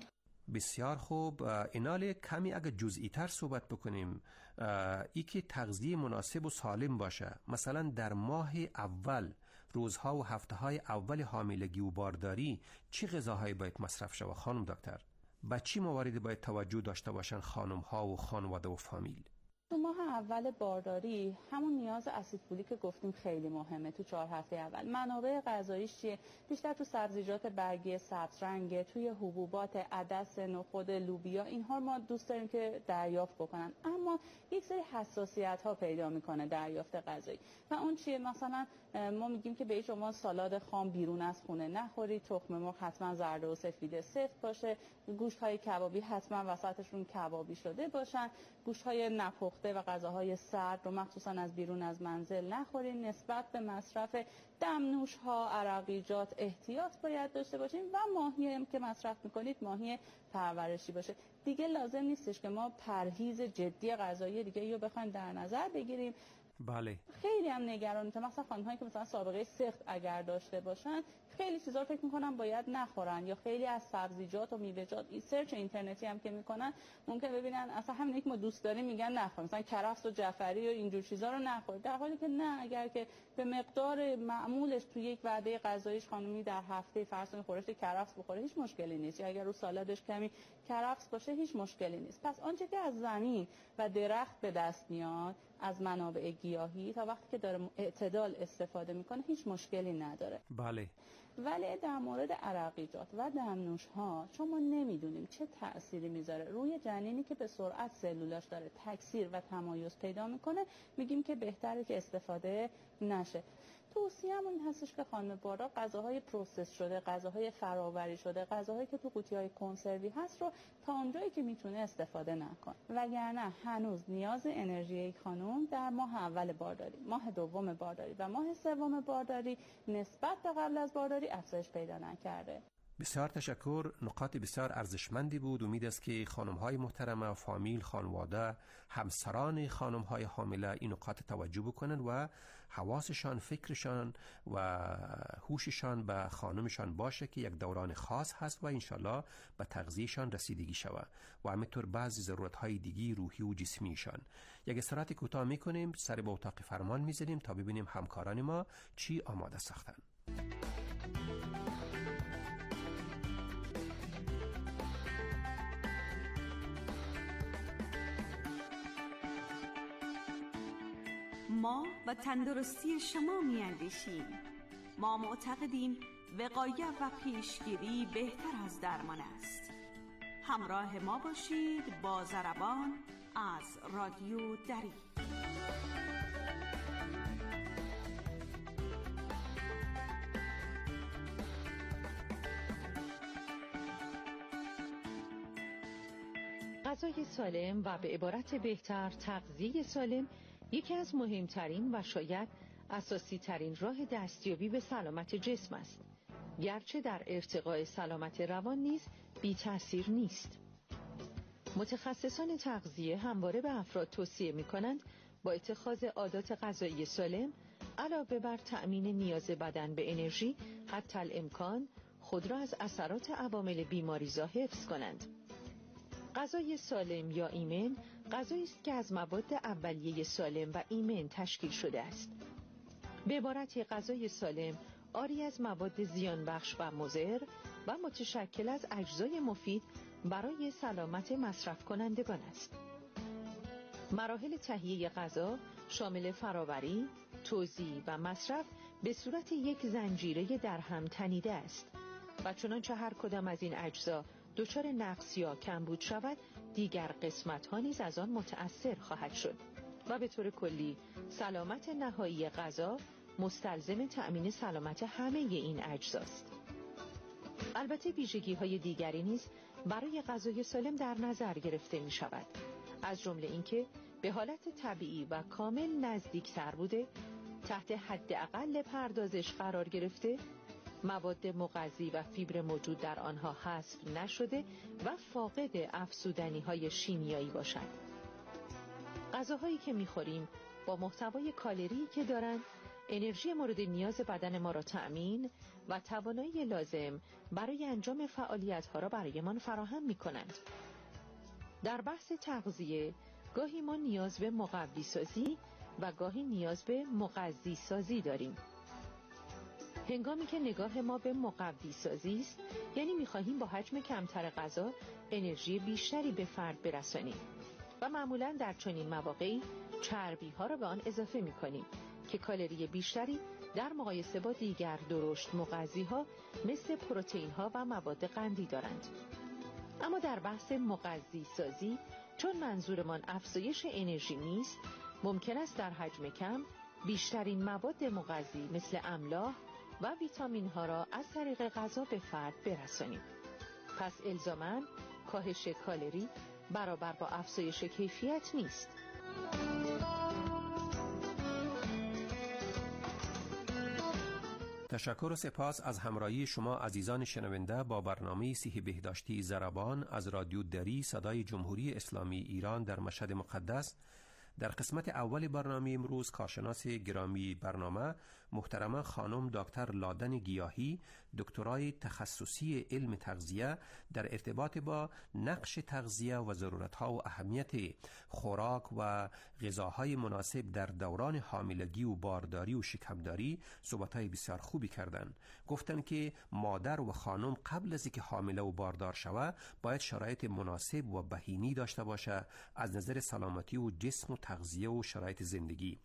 بسیار خوب. اینال کمی اگه جزئی تر صحبت بکنیم، ای که تغذیه مناسب و سالم باشه، مثلا در ماه اول، روزها و هفته های اول حاملگی و بارداری چی غذاهایی باید مصرف شود خانم دکتر؟ با چی مواردی باید توجه داشته باشن خانم ها و خانواده و فامیل؟
تو ماه اول بارداری همون نیاز اسید فولیک که گفتیم خیلی مهمه. تو چهار هفته اول منابع غذاییش چیه؟ بیشتر تو سبزیجات برگی سبز رنگه، توی حبوبات عدس، نخود، لوبیا، اینها ما دوست داریم که دریافت بکنن. اما یک سری حساسیت ها پیدا میکنه دریافت غذایی. و اون چیه؟ مثلا ما میگیم که به شما سالاد خام بیرون از خونه نخورید، تخم مرغ حتما زرد و سفید سفت باشه، گوشت های کبابی حتما وسطشون کبابی شده باشن، گوشت های نپخته و غذاهای سرد رو مخصوصا از بیرون از منزل نخورین. نسبت به مصرف دمنوش ها، عرقیجات احتیاط باید داشته باشین و ماهی هم که مصرف میکنید ماهی پرورشی باشه. دیگه لازم نیستش که ما پرهیز جدی غذایی دیگه رو بخوایم در نظر بگیریم.
بله.
خیلی هم نگرانم مثلا خانم‌هایی که مثلا سابقه سخت اگر داشته باشن خیلی چیزا رو فکر می‌کنن باید نخورن، یا خیلی از سبزیجات و میوه‌جات این سرچ اینترنتی هم که می‌کنن ممکن ببینن اصلا همین که ما دوست داریم میگن نخور، مثلا کرفس و جعفری و اینجور چیزا رو نخور، در حالی که نه، اگر که به مقدار معمولش تو یک وعده غذاییش خانمی در هفته فرض کنید خورش کرفس بخوره هیچ مشکلی نیست، یا اگر رو سالادش کمی کرفس باشه هیچ مشکلی نیست. پس آنچه که از زمین و درخت به دست میاد از منابع گیاهی تا وقتی که داره اعتدال استفاده میکنه هیچ مشکلی نداره.
بله.
ولی در مورد عرقیجات و دمنوش ها چون ما نمیدونیم چه تأثیری میذاره روی جنینی که به سرعت سلولاش داره تکثیر و تمایز پیدا میکنه، میگیم که بهتره که استفاده نشه. توصیه‌مون این هستش که خانم باردار غذاهای پروسس شده، غذاهای فراوری شده، غذاهایی که تو قوطی‌های کنسروی هست رو تا اونجایی که میتونه استفاده نکنه. وگرنه هنوز نیاز انرژی یک خانم در ماه اول بارداری، ماه دوم بارداری و ماه سوم بارداری نسبت به قبل از بارداری افزایش پیدا نکرده.
بسیار تشکر. نکات بسیار ارزشمندی بود. امید است که خانم‌های محترم، فامیل، خانواده، همسران خانم‌های حامله این نکات توجه بکنن و حواسشان، فکرشان و هوششان به خانمشان باشه که یک دوران خاص هست و انشالله به تغذیهشان رسیدگی شود و همینطور بعضی ضرورت‌های دیگی روحی و جسمیشان. یک استراحت کوتاه می‌کنیم، سر به اتاق فرمان می‌ذاریم تا ببینیم همکاران ما چی آماده ساختن.
ما و تندرستی شما می اندیشیم. ما معتقدیم وقایت و پیشگیری بهتر از درمان است. همراه ما باشید با ضربان از رادیو دری.
غذای سالم و به عبارت بهتر تغذیه سالم یکی از مهمترین و شاید اساسی ترین راه دستیابی به سلامت جسم است، گرچه در ارتقاء سلامت روان نیز بی تأثیر نیست. متخصصان تغذیه همواره به افراد توصیه می کنند با اتخاذ عادات غذایی سالم علاوه بر تأمین نیاز بدن به انرژی حتی الامکان خود را از اثرات عوامل بیماریزا حفظ کنند. غذای سالم یا ایمن غذایی است که از مواد اولیه سالم و ایمن تشکیل شده است. به عبارتی غذای سالم عاری از مواد زیان بخش و مضر و متشکل از اجزای مفید برای سلامت مصرف کنندگان است. مراحل تهیه غذا شامل فراوری، توزیع و مصرف به صورت یک زنجیره در هم تنیده است و چنانچه هر کدام از این اجزا دچار نقص یا کمبود شود دیگر قسمت ها نیز از آن متأثر خواهد شد و به طور کلی سلامت نهایی غذا مستلزم تأمین سلامت همه این اجزاست. البته ویژگی های دیگری نیز برای غذای سالم در نظر گرفته می شود، از جمله اینکه به حالت طبیعی و کامل نزدیک تر بوده، تحت حداقل پردازش قرار گرفته، مواد مغذی و فیبر موجود در آنها حذف نشده و فاقد افزودنی های شیمیایی باشند. غذاهایی که می‌خوریم با محتوای کالری که دارند انرژی مورد نیاز بدن ما را تأمین و توانایی لازم برای انجام فعالیت‌ها را برایمان فراهم می‌کنند. در بحث تغذیه گاهی ما نیاز به مقوی سازی و گاهی نیاز به مغذی سازی داریم. هنگامی که نگاه ما به مقوی سازی است، یعنی می‌خواهیم با حجم کمتر غذا انرژی بیشتری به فرد برسانیم و معمولاً در چنین مواقعی چربی‌ها را به آن اضافه می‌کنیم که کالری بیشتری در مقایسه با دیگر درشت مغذی‌ها مثل پروتئین‌ها و مواد قندی دارند. اما در بحث مغذی سازی، چون منظورمان افزایش انرژی نیست، ممکن است در حجم کم بیشترین مواد مغذی مثل املاح و ویتامین ها را از طریق غذا به فرد برسانیم. پس الزاماً کاهش کالری برابر با افزایش کیفیت نیست.
تشکر و سپاس از همراهی شما عزیزان شنونده با برنامه صحی بهداشتی ضربان از رادیو دری صدای جمهوری اسلامی ایران در مشهد مقدس. در قسمت اول برنامه امروز کارشناس گرامی برنامه محترمه خانم دکتر لادن گیاهی، دکترای تخصصی علم تغذیه در ارتباط با نقش تغذیه و ضرورتها و اهمیت خوراک و غذاهای مناسب در دوران حاملگی و بارداری و شکمداری صحبت‌های بسیار خوبی کردند. گفتند که مادر و خانم قبل از اینکه حامله و باردار شود باید شرایط مناسب و بهینی داشته باشه از نظر سلامتی و جسم و تغذیه و شرایط زندگی.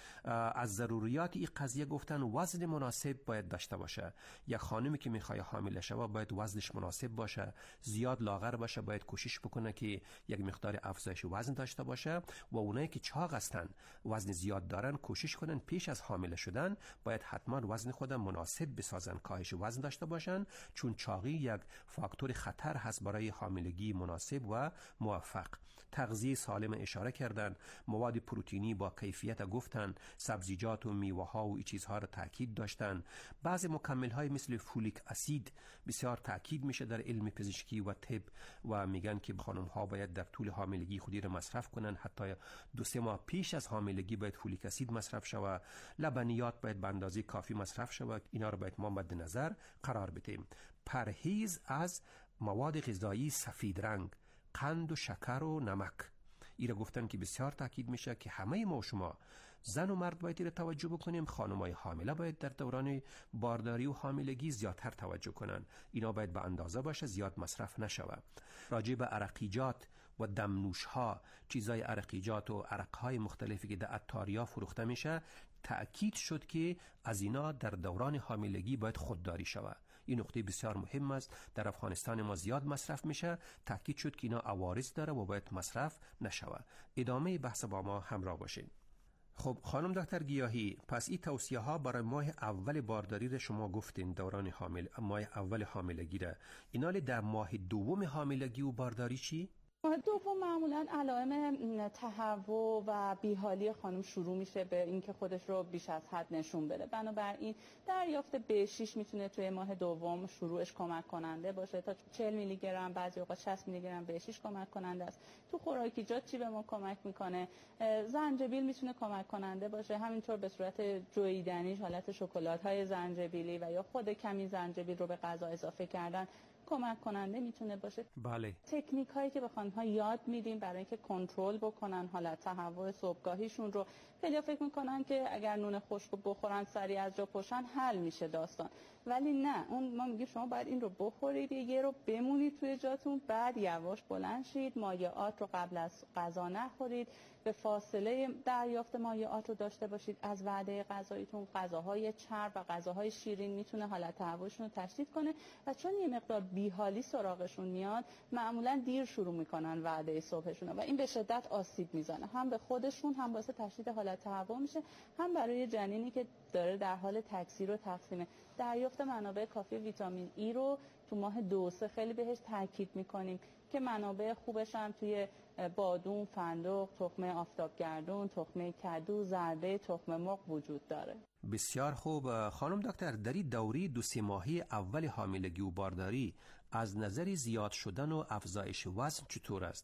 از ضروریات این قضیه گفتن وزن مناسب باید داشته باشه. یک خانمی که میخواد حامله شود باید وزنش مناسب باشه، زیاد لاغر باشه، باید کوشش بکنه که یک مقدار افزایش وزن داشته باشه و اونایی که چاق هستن وزن زیاد دارن کوشش کنن پیش از حامله شدن باید حتما وزن خودم مناسب بسازن، کاهش وزن داشته باشن، چون چاقی یک فاکتور خطر هست برای حاملگی مناسب و موفق. تغذیه سالم اشاره کردن، مواد پروتئینی با کیفیت گفتن، سبزیجات و میوه ها و این چیزها را تاکید داشتن. بعض مکمل های مثل فولیک اسید بسیار تاکید میشه در علم پزشکی و طب و میگن که خانم ها باید در طول حاملگی خودی را مصرف کنن، حتی دو سه ماه پیش از حاملگی باید فولیک اسید مصرف شود. لبنیات باید به اندازه کافی مصرف شود، اینا رو باید ما مد نظر قرار بدیم. پرهیز از مواد غذایی سفید رنگ، قند و شکر و نمک، ایره گفتن که بسیار تاکید میشه که همه ما و شما زن و مرد باید ایره توجه بکنیم. خانمای حامله باید در دوران بارداری و حاملگی زیادتر توجه کنن، اینا باید به اندازه باشه، زیاد مصرف نشوه. راجع به عرقیجات و دمنوش ها، چیزای عرقیجات و عرقهای مختلفی که در عطاریا فروخته میشه، تأکید شد که از اینا در دوران حاملگی باید خودداری شوه. این نقطه بسیار مهم است. در افغانستان ما زیاد مصرف میشه، تأکید شد که اینا عوارض داره و باید مصرف نشوه. ادامه بحث با ما همراه باشین. خب خانم دکتر گیاهی، پس این توصیه ها برای ماه اول بارداری را شما گفتین، دوران حامل ماه اول حاملگی را، اینا در ماه دوم حاملگی و بارداری چی؟
ماه دوم معمولا علائم تهوع و بیحالی خانم شروع میشه به اینکه خودش رو بیش از حد نشون بده. بنابراین دریافت بی شش میتونه توی ماه دوم شروعش کمک کننده باشه. تا چهل میلی گرم، بعضی اوقات شصت میلی گرم بی شش کمک کننده است. تو خوراکیجات چی به ما کمک میکنه؟ زنجبیل میتونه کمک کننده باشه، همینطور به صورت جویدنی، حالت شکلات های زنجبیلی و یا خود کمی زنجبیل رو به غذا اضافه کردن کمک کننده میتونه باشه.
بله.
تکنیک هایی که به خانم‌ها یاد میدیم برای اینکه کنترل بکنن حالت تهوع صبحگاهیشون رو. خیلی فکر میکنن که اگر نون خشک رو بخورن سریع از جا پاشن حل میشه داستان، ولی نه. اون ما میگیم شما باید این رو بخورید، یه رو بمونید توی جاتون، بعد یواش بلند شید، مایعات رو قبل از غذا نخورید، به فاصله دریافت مایعات رو داشته باشید از وعده غذاییتون. غذاهای چرب و غذاهای شیرین میتونه حالت تهوعشون رو تشدید کنه و چون یه مقدار بیحالی سراغشون میاد، معمولا دیر شروع میکنن وعده صبحشون و این به شدت آسیب میزنه، هم به خودشون، هم باعث تشدید حالت تهوع میشه، هم برای جنینی که داره در حال تکثیر و تقسیمه. دریافت منابع کافی ویتامین ای رو تو ماه دو سه خیلی بهش تاکید میکنیم که منابع خوبش هم توی بادوم، فندق، تخمه آفتابگردون، تخمه کدو، زرده، تخمه مرغ وجود داره.
بسیار خوب. خانم دکتر، در این دوره دو سه ماهی اول حاملگی و بارداری از نظر زیاد شدن و افزایش وزن چطور است؟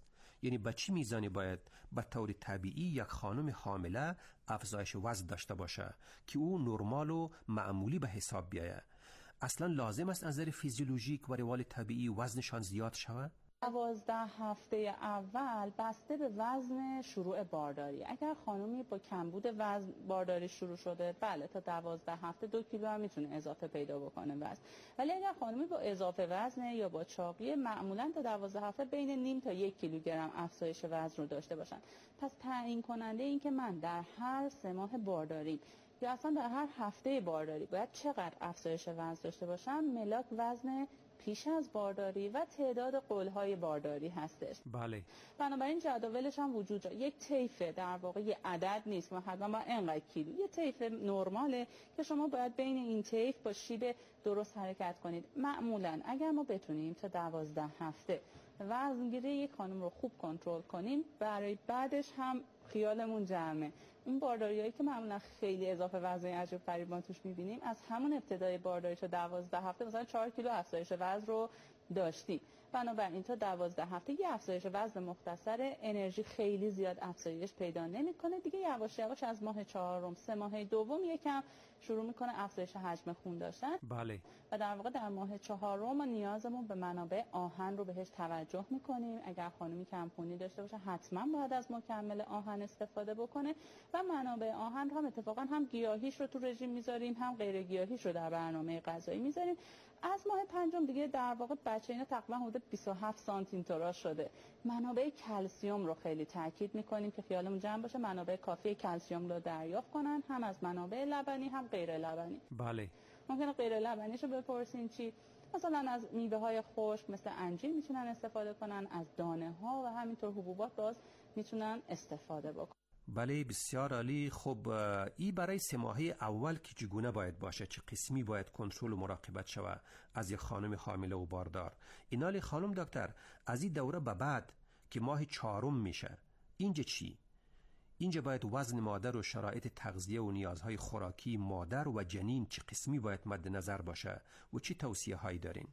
یعنی به چی میزانی باید به طور طبیعی یک خانم حامله افزایش وزن داشته باشه که او نرمال و معمولی به حساب بیاید؟ اصلا لازم است از نظر فیزیولوژیک و روال طبیعی وزنشان زیاد شود؟
دوازده هفته اول بسته به وزن شروع بارداری. اگر خانمی با کمبود وزن بارداری شروع شده، بله تا دوازده هفته دو کیلو هم میتونه اضافه پیدا بکنه وزن. ولی اگر خانمی با اضافه وزن یا با چاقی، معمولا تا دوازده هفته بین نیم تا یک کیلوگرم افزایش وزن رو داشته باشن. پس تعیین کننده این که من در هر سه ماه بارداری یا اصلا در هر هفته بارداری باید چقدر افزایش وزن داشته باشم، ملاک وزن پیش از بارداری و تعداد قلهای بارداری هستش.
بله.
بنابراین جدولش هم وجود داره. یک طیف در واقع یه عدد نیست که حتما با اینقدر کیلو، یه طیف نرماله که شما باید بین این طیف با شیب درست حرکت کنید. معمولا اگر ما بتونیم تا دوازده هفته وزنگیری یک خانم رو خوب کنترل کنیم، برای بعدش هم خیالمون جمعه. این بارداریایی که معمولا خیلی اضافه وزن عجیب غریب ما توش می‌بینیم، از همون ابتدای بارداری تا دوازده هفته مثلا چهار کیلو افزایش وزن رو داشتیم. بنابراین تا دوازده هفته یه افزایش وزن مختصر، انرژی خیلی زیاد افزایش پیدا نمی‌کنه دیگه. یواش یواش از ماه چهارم، سه ماه دوم یکم شروع میکنه افزایش حجم خون داشتن.
بله.
و در واقع در ماه چهارم ما نیازمون به منابع آهن رو بهش توجه میکنیم. اگر خانمی کمخونی داشته باشه حتما باید از مکمل آهن استفاده بکنه و منابع آهن رو هم اتفاقا هم گیاهیش رو تو رژیم میذاریم، هم غیر گیاهیش رو در برنامه غذایی میذاریم. از ماه پنجم دیگه در واقع بچه اینا تقریبا حدود بیست و هفت سانتی تراژ شده. منابع کلسیم رو خیلی تاکید میکنیم که خیالمون جمع باشه، منابع کافی کلسیم رو دریافت کنن، هم از منابع لبنی هم غیر لبنی.
بله.
ممکنه غیر لبنیشو بپرسین چی؟ مثلا از میوه های خشک مثل انجیر میتونن استفاده کنن، از دانه ها و همینطور حبوبات باز میتونن استفاده بکنن.
بله، بسیار عالی. خب این برای سه ماهه اول که چگونه باید باشه، چه قسمی باید کنترل و مراقبت شود از یک خانم حامله و باردار؟ اینالی خانم دکتر، از این دوره به بعد که ماه چهارم میشه، اینجا چی؟ اینجا باید وزن مادر و شرایط تغذیه و نیازهای خوراکی مادر و جنین چه قسمی باید مد نظر باشه و چی توصیه هایی دارین؟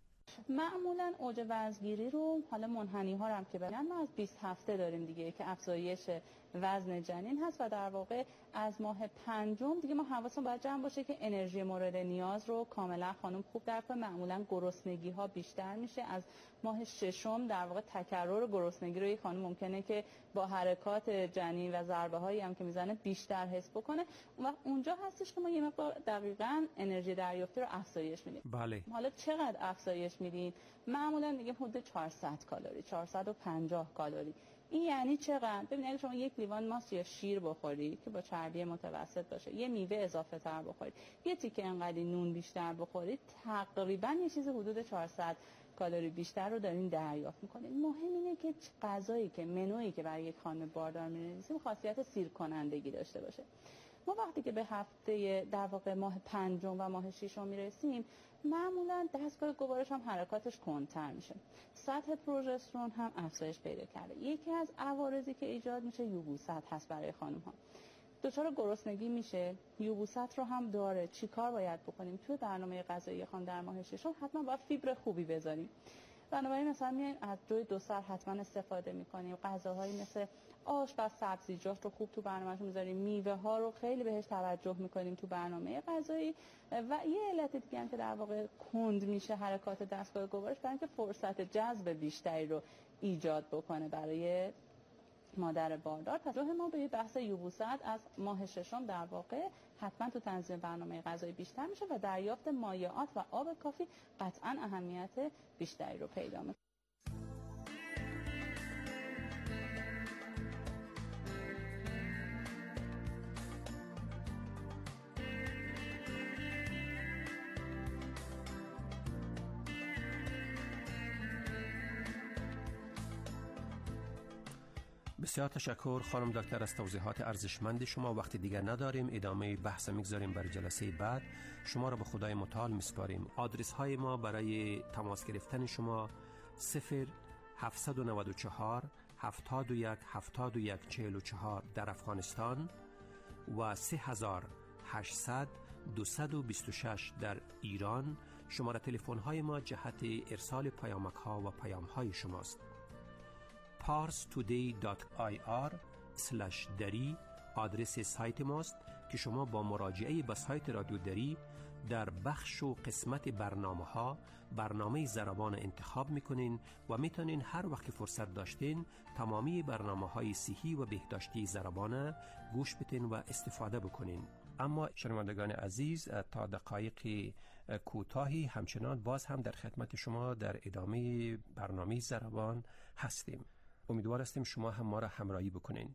معمولا اوج وزنگیری رو حالا منحنی ها هم که بگن ما از بیست هفته داریم دیگه که افزایش وزن جنین هست و در واقع از ماه پنجم دیگه ما حواسمون باید جمع باشه که انرژی مورد نیاز رو کاملا خانم خوب درک کنه. معمولا گرسنگی ها بیشتر میشه. از ماه ششم در واقع تکرر گرسنگی رو یک خانم ممکنه که با حرکات جنین و ضربه هایی هم که میزنه بیشتر حس بکنه و اونجا هستش که ما یه مقدار دقیقاً انرژی دریافتی رو افزایش میدیم.
بله.
حالا چقدر افزایش میدین؟ معمولا میگیم حدود چهارصد کالری، چهارصد و پنجاه کالری. این یعنی چقدر؟ ببینید اگه شما یک لیوان ماست یا شیر بخوری که با چربی متوسط باشه، یه میوه اضافه تر بخورید، یه تیکه انقدی نون بیشتر بخورید، تقریبا یه چیز حدود چهارصد کالری بیشتر رو دارین دریافت میکنید. مهم اینه که غذایی که منویی که برای یک خانم باردار می‌نویسیم خاصیت سیر کنندگی داشته باشه. ما وقتی که به هفته در واقع ماه پنجم و ماه ششم میرسیم، معمولا دستگاه گوارش هم حرکاتش کندتر میشه، سطح پروژسترون هم افزایش پیدا کرده. یکی از عوارضی که ایجاد میشه یبوست هست برای خانم ها. دچار گرسنگی میشه، یبوست رو هم داره. چی کار باید بکنیم؟ توی برنامه غذایی خانم در ماه ششم حتما باید فیبر خوبی بذاریم. بنابراین مثلا میایم از جوی دو سر حتما استفاده میکنیم. غذاهایی مثل آش و سبزیجات رو خوب تو برنامه‌مون میذاریم. میوه ها رو خیلی بهش توجه میکنیم تو برنامه غذایی. و یه علت دیگه هم که در واقع کند میشه حرکات دستگاه گوارش، برای اینکه فرصت جذب بیشتری رو ایجاد بکنه برای مادر باردار. پس روح ما به بحث یبوست از ماه ششم در واقع حتما تو تنظیم برنامه غذایی بیشتر میشه و دریافت مایعات و آب کافی قطعا اهمیت بیشتری رو پیدا میکنه.
بسیار تشکر خانم دکتر از توضیحات ارزشمند شما. وقتی دیگر نداریم، ادامه بحث میگذاریم برای جلسه بعد. شما را به خدای متعال میسپاریم. آدرس های ما برای تماس گرفتن شما صفر هفتصد و نود و چهار هفتاد و یک هفتاد و یک چهل و چهار در افغانستان و سه هزار و هشتصد دویست و بیست و شش در ایران. شماره تلفن های ما جهت ارسال پیامک ها و پیام های شماست. پارس تودی دات آی آر اسلش دری آدرس سایت ماست که شما با مراجعه به سایت رادیو دری در بخش و قسمت برنامه ها برنامه زربان انتخاب میکنین و میتونین هر وقت فرصت داشتین تمامی برنامه های صحی و بهداشتی زربان گوش بدین و استفاده بکنین. اما شنوندگان عزیز، تا دقایق کوتاهی همچنان باز هم در خدمت شما در ادامه برنامه زربان هستیم. امیدوار هستیم شما هم ما را همراهی بکنین.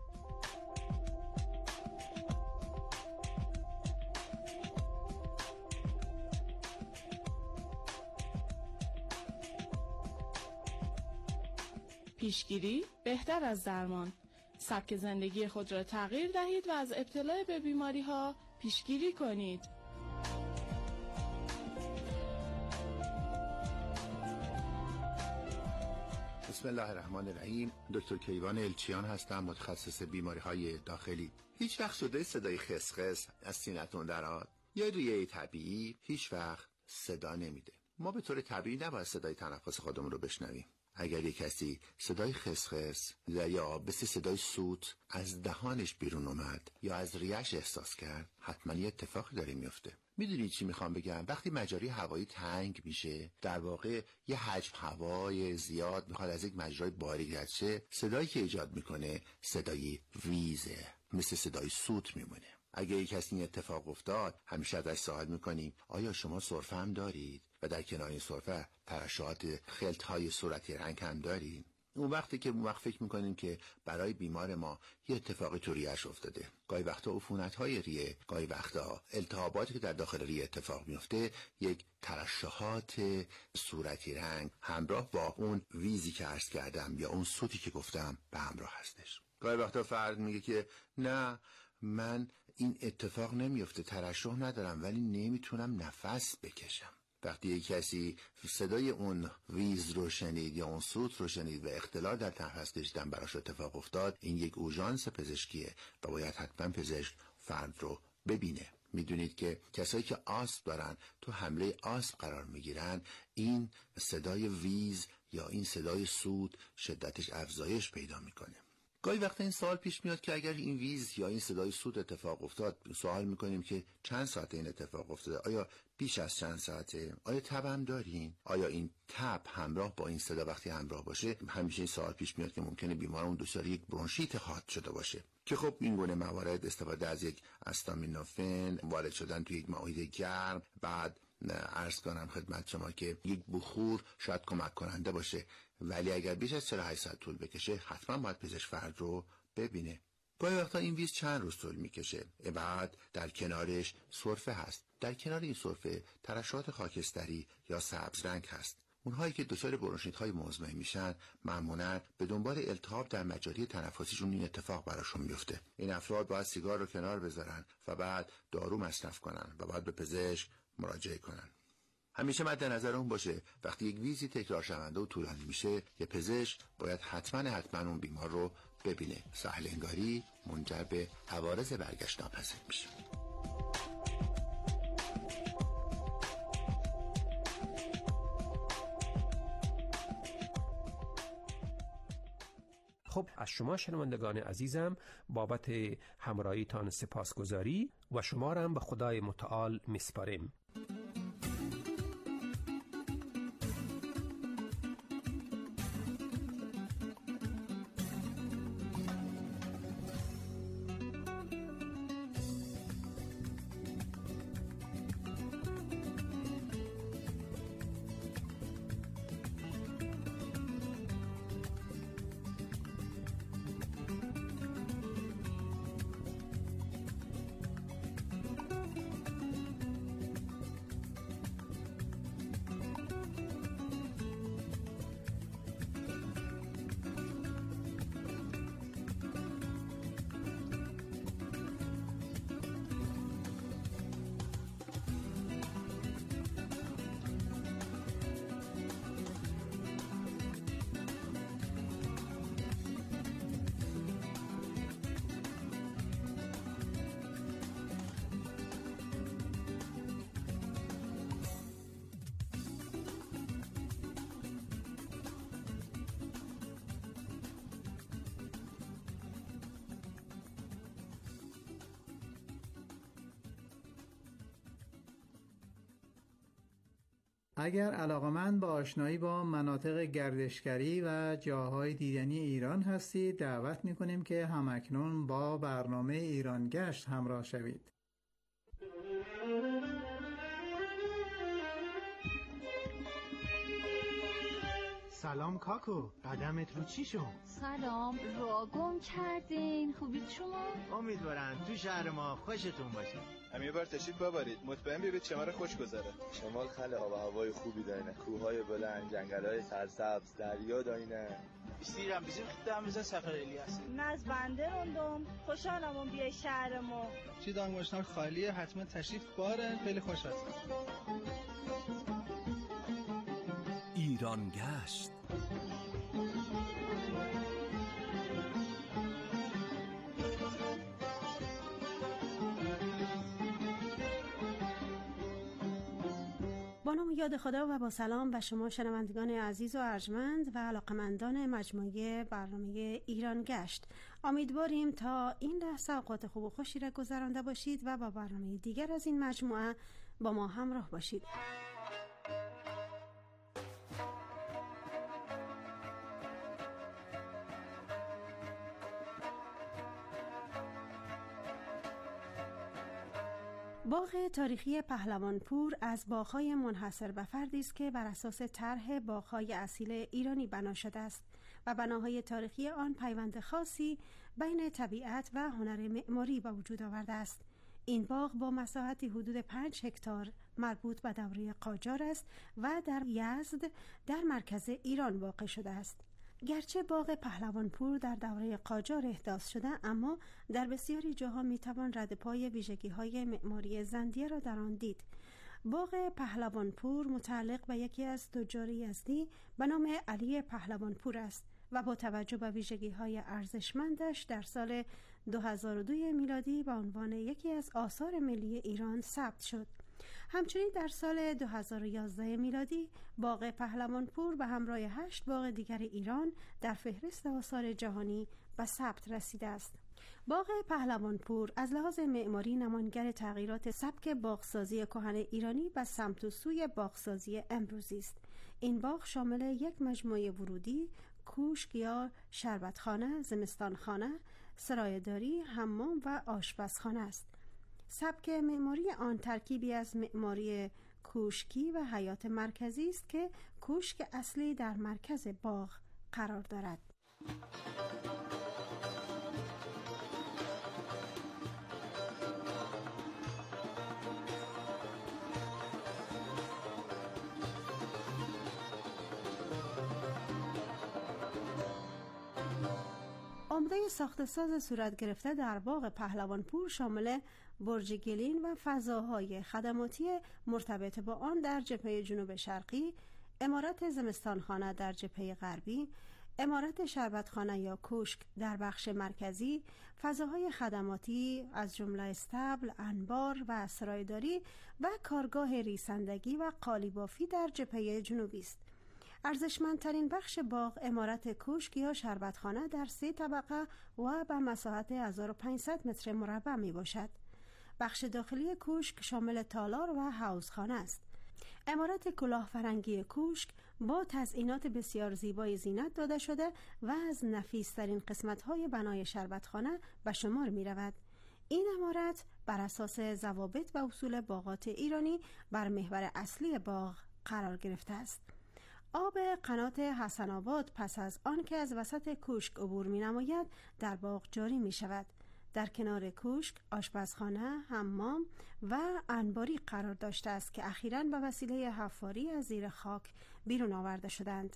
پیشگیری بهتر از درمان. سبک زندگی خود را تغییر دهید و از ابتلا به بیماری ها پیشگیری کنید.
بسم الله الرحمن الرحیم. دکتر کیوان الچیان هستم، متخصص بیماری های داخلی. هیچ وقت شده صدای خسخس از سینه‌تون درآد؟ یا ریه طبیعی هیچ وقت صدا نمیده؟ ما به طور طبیعی نباید صدای تنفس خودمون رو بشنویم. اگر یک کسی صدای خسخس یا مثل صدای سوت از دهانش بیرون اومد یا از ریه‌اش احساس کرد، حتما یه اتفاقی داره میفته. میدونید چی میخوام بگم؟ وقتی مجاری هوایی تنگ میشه، در واقع یه حجم هوای زیاد میخواد از یک مجرای باریک رد شه، صدایی که ایجاد میکنه صدای ویزه، مثل صدای سوت میمونه. اگه یک کسی این اتفاق افتاد، همیشه ازش سوال میکنیم آیا شما سرفه هم دارید؟ و در کنار این سرفه ترشحات خلط‌های صورتی رنگ هم دارید؟ اون وقتی که اون وقت فکر میکنیم که برای بیمار ما یه اتفاقی تو ریه‌اش افتاده. گاهی وقتا عفونت‌های ریه، گاهی وقتا التهاباتی که در داخل ریه اتفاق میفته، یک ترشحات صورتی رنگ همراه با اون ویزی که عرض کردم یا اون صوتی که گفتم به همراه هستش. گاهی وقتا فرد میگه که نه، من این اتفاق نمیفته، ترشح ندارم ولی نمیتونم نفس بکشم. وقتی یک کسی صدای اون ویز رو شنید یا اون صوت رو شنید و اختلال در نفس کشیدن براش اتفاق افتاد، این یک اورژانس پزشکیه و باید حتما پزشک فرد رو ببینه. میدونید که کسایی که آسم دارن تو حمله آسم قرار میگیرن، این صدای ویز یا این صدای سوت شدتش افزایش پیدا میکنه. گاهی وقتا این سوال پیش میاد که اگر این ویز یا این صدای سوت اتفاق افتاد، سوال میکنیم که چند ساعت این اتفاق افتاده؟ آیا بیش از چند ساعته؟ آیا تب هم دارین؟ آیا این تب همراه با این صدا وقتی همراه باشه، همیشه این سوال پیش میاد که ممکنه بیمارمون دچار یک برونشیت حاد شده باشه که خب این گونه موارد استفاده از یک استامینوفن، وارد شدن توی یک محیط گرم، بعد عرض کنم خدمت شما که یک بخور شاید کمک کننده باشه، ولی اگر بیش از چهل و هشت ساعت طول بکشه حتما باید پزشک فرد رو ببینه. گاهی وقتا این ویز چند روز طول میکشه، بعد در کنارش سرفه هست. در کنار این سرفه ترشحات خاکستری یا سبز رنگ هست. اونهایی که دچار برونشیت‌های مزمن میشن معمولاً به دنبال التهاب در مجاری تنفسیشون این اتفاق براشون میفته. این افراد باید سیگار رو کنار بذارن و بعد دارو مصرف کنن و بعد به پزشک مراجعه کنن. همیشه مد نظر اون باشه وقتی یک ویزی تکرار شونده و طولانی میشه، یه پزشک باید حتما حتما اون بیمار رو ببینه. سهل انگاری منجر به عوارض برگشت ناپذیر میشه.
خب از شما شنوندگان عزیزم بابت همراهیتان سپاسگزاری و شما را هم به خدای متعال میسپاریم.
اگر علاقمند به آشنایی با مناطق گردشگری و جاهای دیدنی ایران هستید، دعوت می‌کنیم که همکنون با برنامه ایران گشت همراه شوید.
سلام کاکو، قدمت رو چی شد؟
سلام، راه گم کردین. خوبید شما؟
امیدوارم تو شهر ما خوشتون باشه.
هم یه بار تشریف ببرید، مطمئن ببینید شمال خوش گذره. شمال خیلی هوا و هوای خوبی داره، کوههای بلند، جنگل‌های سرسبز، دریا داینه.
بیستیرم بیزیم خدام میزه سفر الیاس.
ناز بنده روندم، خوشحالم اون بیای شهرمو.
چی دانگوشنار خالیه، حتما تشریف باره، خیلی خوش هستم.
ایران گشت.
با نام یاد خدا و با سلام به شما شنوندگان عزیز و ارجمند و علاقمندان مجموعه برنامه ایران گشت. امیدواریم تا این لحظه اوقات خوب و خوشی را گذرانده باشید و با برنامه دیگر از این مجموعه با ما همراه باشید. باغ تاریخی پهلوانپور از باغ‌های منحصر به فردی است که بر اساس طرح باغ‌های اصیل ایرانی بنا شده است و بناهای تاریخی آن پیوند خاصی بین طبیعت و هنر معماری به وجود آورده است. این باغ با مساحتی حدود پنج هکتار مربوط به دوره قاجار است و در یزد در مرکز ایران واقع شده است. گرچه باغ پهلوانپور در دوره قاجار احداث شده، اما در بسیاری جاها میتوان ردپای ویژگی‌های معماری زندیه را در آن دید. باغ پهلوانپور متعلق به یکی از تجار یزدی به نام علی پهلوانپور است و با توجه به ویژگی‌های ارزشمندش در سال دو هزار و دو میلادی به عنوان یکی از آثار ملی ایران ثبت شد. همچنین در سال دو هزار و یازده میلادی باغ پهلوانپور به همراه هشت باغ دیگر ایران در فهرست آثار جهانی به ثبت رسیده است. باغ پهلوانپور از لحاظ معماری نماینگر تغییرات سبک باغسازی کهن ایرانی به سمت و سوی باغسازی امروزی است. این باغ شامل یک مجموعه ورودی، کوشک یا شربتخانه، زمستانخانه، سرایه‌داری، حمام و آشپزخانه است. سبک معماری آن ترکیبی از معماری کوشکی و حیات مرکزی است که کوشک اصلی در مرکز باغ قرار دارد. عمده ساخت ساز صورت گرفته در باغ پهلوانپور شامل برج گلین و فضاهای خدماتی مرتبط با آن در جبهه جنوب شرقی، عمارت زمستانخانه در جبهه غربی، عمارت شربتخانه یا کوشک در بخش مرکزی، فضاهای خدماتی از جمله استبل، انبار و سرایه‌داری و کارگاه ریسندگی و قالیبافی در جبهه جنوبی است. ارزشمندترین بخش باغ عمارت کوشک یا شربتخانه در سه طبقه و به مساحت هزار و پانصد متر مربع می باشد. بخش داخلی کوشک شامل تالار و حوضخانه است. عمارت کلاه فرنگی کوشک با تزئینات بسیار زیبای زینت داده شده و از نفیس‌ترین قسمت‌های بنای شربتخانه به شمار می رود. این عمارت بر اساس ضوابط و اصول باغات ایرانی بر محور اصلی باغ قرار گرفته است. آب قنات حسن آباد پس از آن که از وسط کوشک عبور می نماید در باغ جاری می شود. در کنار کوشک آشپزخانه، حمام و انباری قرار داشته است که اخیراً به وسیله حفاری از زیر خاک بیرون آورده شدند.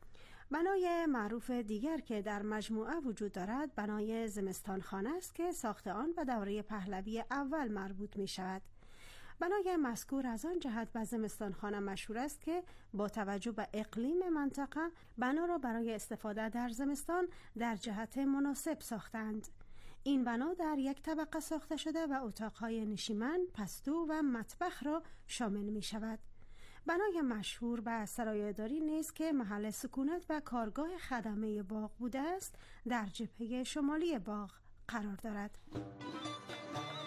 بنای معروف دیگر که در مجموعه وجود دارد بنای زمستانخانه است که ساخت آن به دوره پهلوی اول مربوط می شود. بنای مذکور از آن جهت به زمستانخانه مشهور است که با توجه به اقلیم منطقه بنا را برای استفاده در زمستان در جهت مناسب ساختند. این بنا در یک طبقه ساخته شده و اتاقهای نشیمن، پستو و مطبخ را شامل می شود. بنای مشهور به سرایه‌داری نیز که محل سکونت و کارگاه خدمه باغ بوده است در جبهه شمالی باغ قرار دارد.